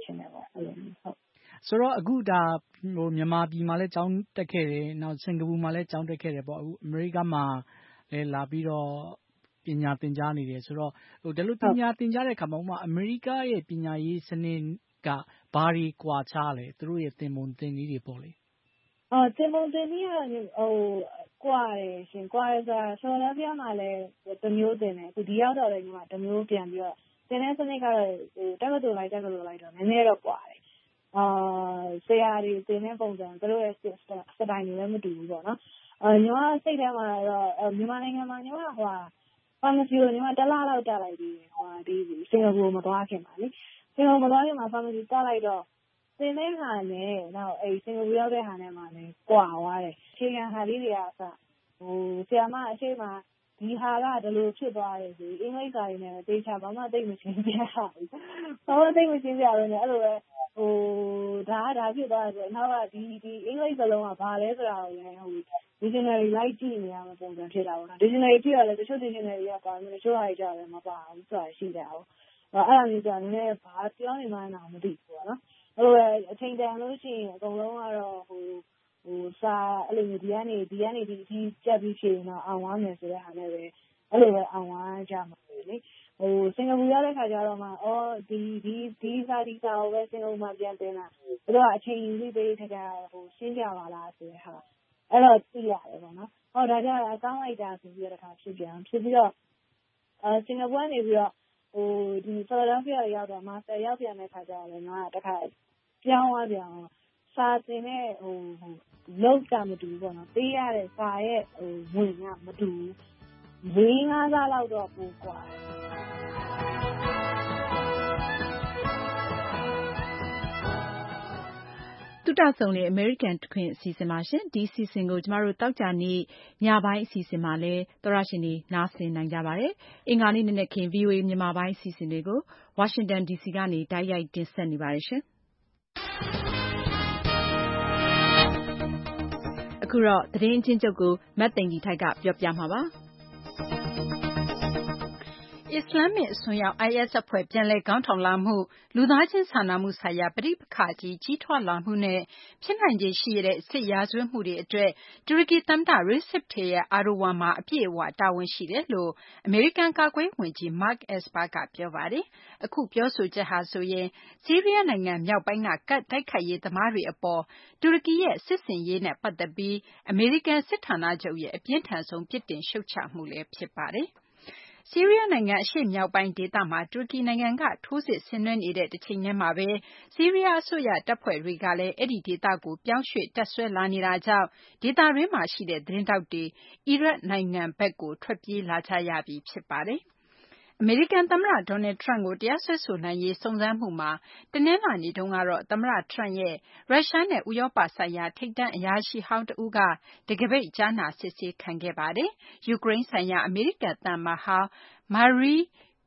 ချင်တယ်ပေါ့အဲ့လိုမျိုးဟုတ်ဆိုတော့အခုဒါဟိုမြန်မာပြည်မှာလည်းကျောင်းတက်ခဲ့တယ်နောက်စင်ကာပူမှာလည်းကျောင်းတက်ခဲ့တယ်ပေါ့အခုအမေရိကမှာလည်းလာပြီးတော့ပညာသင်ကြားနေတယ်ဆိုတော့ဟိုဒါလို့ပညာသင်ကြားတဲ့အခါမှာဥပမာအမေရိကရဲ့ပညာရေးစနစ်ကဘာတွေကွာခြားလဲသူတို့ရဲ့သင်ပုံသင်နည်းတွေပေါ့လေအော်သင်ပုံသင်နည်းကဟိုကွာတယ်ရှင်ကွာရဆိုတာဆိုတော့ပြမှာလည်းတစ်မျိုးသင်တယ်အခုဒီရောက်တော့လည်းညီမတစ်မျိုးပြန်ပြီးတော့သင်တဲ့စနစ်ကတော့ဟိုတက်ကတူလိုက်တက်ကတူလိုက်တော့နည်းနည်းတော့ကွာတယ်အာဆရာတွေသင်တဲ့ပုံစံသူတို့ရဲ့စတိုင်တွေလည်းမတူဘူးပေါ့နော်အာညီမစိတ်ထဲမှာတော့မြန်မာနိုင်ငံမှာညီမဟိုဖာမစီကိုညီမတစ်လလောက်တက်လိုက်ပြီးဟိုဒီစင်ကာပူမသွားခင်ပါလေစင်ကာပူမသွားခင်မှာဖာမစီတက်လိုက်တော့သင်တဲ့ဟာနဲ့နောက်အဲစင်ကာပူရောက်တဲ့ဟာနဲ့မှလည်းကွာသွားတယ်အခြေခံဟာလေးတွေကစဟိုဆရာမအရှိမဒီဟာကဒီလိုဖြစ်သွားတယ်ဆိုအင်္ဂလိပ်စာတွေနဲ့တေချာဘာမှသိမရှင်းပြဘူးဘာမှသိမရှင်းပြလို့ねအဲ့လိုပဲဟိုဒါကဒါဖြစ်သွားတယ်ဆိုနောက်ကဒီဒီအင်္ဂလိပ်စလုံးကဘာလဲဆိုတာကိုလည်းဟို dictionary လိုက်ကြည့်နေရမှာပုံစံဖြစ်တာပေါ့နော် dictionary ကြည့်ရလဲတချို့ dictionary ကပါမယ်တချို့ဟာတွေကြတယ်မပါဘူးဆိုတာရှိတယ်ဟုတ်အဲ့ဒါမျိုးကြာနည်းနည်းဘာပြောနေမှန်းတော့မသိဘူးပေါ့နော်အဲ့လိုအချိန်တန်လို့ရှိရင်အကုန်လုံးကတော့ဟိုဟိုစာအဲ့လိုမျိုးဒီကနေဒီကနေဒီဒီကြက်ပြီးဖြစ်ရင်တော့အောင်သွားမယ်ဆိုတဲ့ဟာနဲ့ပဲအဲ့လိုပဲအောင်သွားကြမှာပဲလေဟိုစင်ကာပူရောက်တဲ့ခါကျတော့မှအော်ဒီဒီဒီစာဒီစာကိုပဲစင်ကာပူမှာပြန်တင်တာသူတို့ကအချိန်ယူပြီးပေးထကြဟိုရှင်းပြပါလားဆိုတဲ့ဟာအဲ့တော့သိရတယ်ပေါ့နော်ဟောဒါကြအကောင်းလိုက်တာဆိုပြီးတော့တခါဖြစ်ပြန်ဖြစ်ပြီးတော့အဲစင်ကာပူကနေပြီးတော့ဟိုဒီဖီလာဒဲလ်ဖီးယားရောက်တော့မာစတာရောက်ပြန်တဲ့ခါကျတော့လည်းငါတခါပြောင်းသွားပြန်စာသင်တဲ့ဟိုဟိုလောက်ကမတူဘူးပေါ့နော်ပေးရတဲ့စာရဲ့ဟိုဝင်ကမတူဘူး၄၅စားလောက်တော့ပိုกว่าတုတဆုံလေ American တခွင်အစီအစဉ်ပါရှင်ဒီအစီအစဉ်ကိုကျမတို့တောက်ကြနေ့ညပိုင်းအစီအစဉ်မှာလဲသောရရှင်တွေနားဆင်နိုင်ကြပါတယ်အင်္ဂါနေ့နေ့ခင် ဗီအိုအေ မြန်မာပိုင်းအစီအစဉ်တွေကို Washington ဒီ စီ ကနေတိုက်ရိုက်တင်ဆက်နေပါတယ်ရှင်အခုတော့သတင်းအချင်းချုပ်ကိုမတ်သိင်္ဂီထိုက်ကပြောပြမှာပါအစ္စလာမစ်အစွန်းရောက် အိုင်အက်စ် အဖွဲ့ပြန်လည်ခေါင်းထောင်လာမှုလူသားချင်းစာနာမှုဆိုင်ရာပဋိပက္ခကြီးကြီးထွားလာမှုနဲ့ဖြစ်နိုင်ခြေရှိတဲ့စစ်ရာဇဝတ်မှုတွေအတွက်တူရကီသမ္မတ Recep Tayyip Erdogan မှာအပြည့်အဝတာဝန်ရှိတယ်လို့အမေရိကန်ကာကွယ်ရေးဝန်ကြီး Mark Esper ကပြောပါတယ်။အခုပြောဆိုချက်ဟာဆိုရင်ဆီးရီးယားနိုင်ငံမြောက်ပိုင်းကကပ်တိုက်ခိုက်ရေးသမားတွေအပေါ်တူရကီရဲ့စစ်ဆင်ရေးနဲ့ပတ်သက်ပြီးအမေရိကန်စစ်ဌာနချုပ်ရဲ့အပြင်းထန်ဆုံးပြစ်တင်ရှုတ်ချမှုလည်းဖြစ်ပါတယ်။ဆီးရီးယားနိုင်ငံအရှေ့မြောက်ပိုင်းဒေသမှာတူရကီနိုင်ငံကထိုးစစ်ဆင်နွှဲနေတဲ့တစ်ချိန်တည်းမှာပဲဆီးရီးယားအစိုးရတပ်ဖွဲ့တွေကလည်းအဲ့ဒီဒေသကိုပြောင်းရွှေ့တပ်ဆွဲလာနေတာကြောင့်ဒေသတွင်းမှာရှိတဲ့သတင်းတောက်တွေအီရတ်နိုင်ငံဘက်ကိုထွက်ပြေးလာကြရပြီဖြစ်ပါတယ်။အမေရိကန်သမ္မတ Donald Trump ကိုတရားစွဲဆိုနိုင်ရေးစုံစမ်းမှုမှာတနင်္လာနေ့တုန်းကတော့သမ္မတ Trump ရဲ့ရုရှားနဲ့ဥရောပဆိုင်ရာထိပ်တန်းအရာရှိဟောင်းတဦးကတကပိတ်ကြားနာစစ်ဆေးခံခဲ့ပါတယ်။ယူကရိန်းဆိုင်ရာအမေရိကန်သံအမတ်ဟောင်း Marie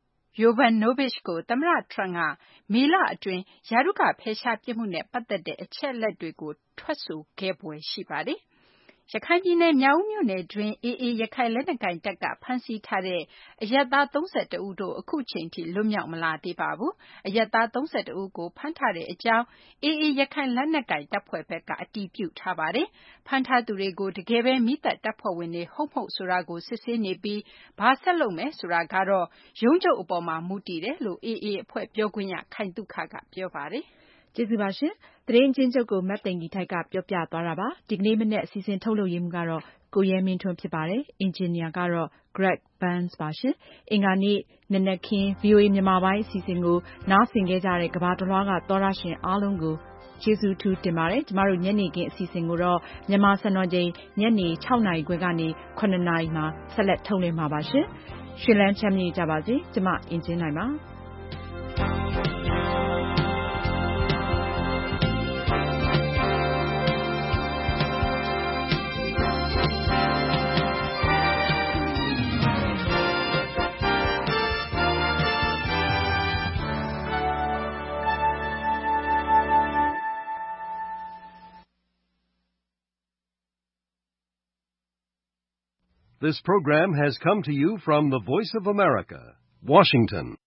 Yovanovitch ကိုသမ္မတ Trump ကမေလအတွင်းရာထူးကဖယ်ရှားပစ်မှုနဲ့ပတ်သက်တဲ့အချက်အလက်တွေကိုထွက်ဆိုခဲ့ဖွယ်ရှိပါတယ်။ရခိုင်ပြည်နယ်မြောက်ဦးမြို့နယ်တွင်း အေအေ ရခိုင်လက်နက်ကိုင်တပ်ကဖမ်းဆီးထားတဲ့အရပ်သား၃၁ဦးတို့အခုချိန်ထိလွတ်မြောက်မလာသေးပါဘူး။အရပ်သား၃၁ဦးကိုဖမ်းထားတဲ့အကြောင်းအေအေရခိုင်လက်နက်ကိုင်တပ်ဖွဲ့ဘက်ကအတည်ပြုထားပါတယ်။ဖမ်းထားသူတွေကိုတကယ်ပဲမီးသတ်တပ်ဖွဲ့ဝင်တွေဟုတ်မဟုတ်ဆိုတာကိုစစ်ဆေးနေပြီးဘာဆက်လုပ်မယ်ဆိုတာကတော့ရုံးချုပ်အပေါ်မှာမူတည်တယ်လို့အေအေအဖွဲ့ပြောခွင့်ရခိုင်သုခကပြောပါတယ်။ကျေးဇူးပါရှင်သတင်းချင်းချုပ်ကိုမတ်သိင်္ဂီထိုက်ကပြောပြသွားတာပါဒီကနေ့မနေ့အစီအစဉ်ထုတ်လုပ်ရမှုကတော့ကိုရဲမင်းထွန်းဖြစ်ပါတယ်အင်ဂျင်နီယာကတော့ Greg Burns ပါရှင်အင်္ဂါနေ့နနက်ခင်း ဗီအိုအေ မြန်မာပိုင်းအစီအစဉ်ကိုနားဆင်ခဲ့ကြတဲ့ကမ္ဘာတစ်လွှားကသောရရှင်အားလုံးကိုကျေးဇူးထူးတင်ပါတယ်ကျမတို့ညနေခင်းအစီအစဉ်ကိုတော့မြန်မာစံတော်ချိန်ညနေ၆နာရီခွဲကနေ၇နာရီမှာဆက်လက်ထုတ်လွှင့်မှာပါရှင်ရှင်လန်းချမ်းမြေ့ကြပါစေကျမအင်ဂျင်နိုင်ပါ This program has come to you from the Voice of America, Washington.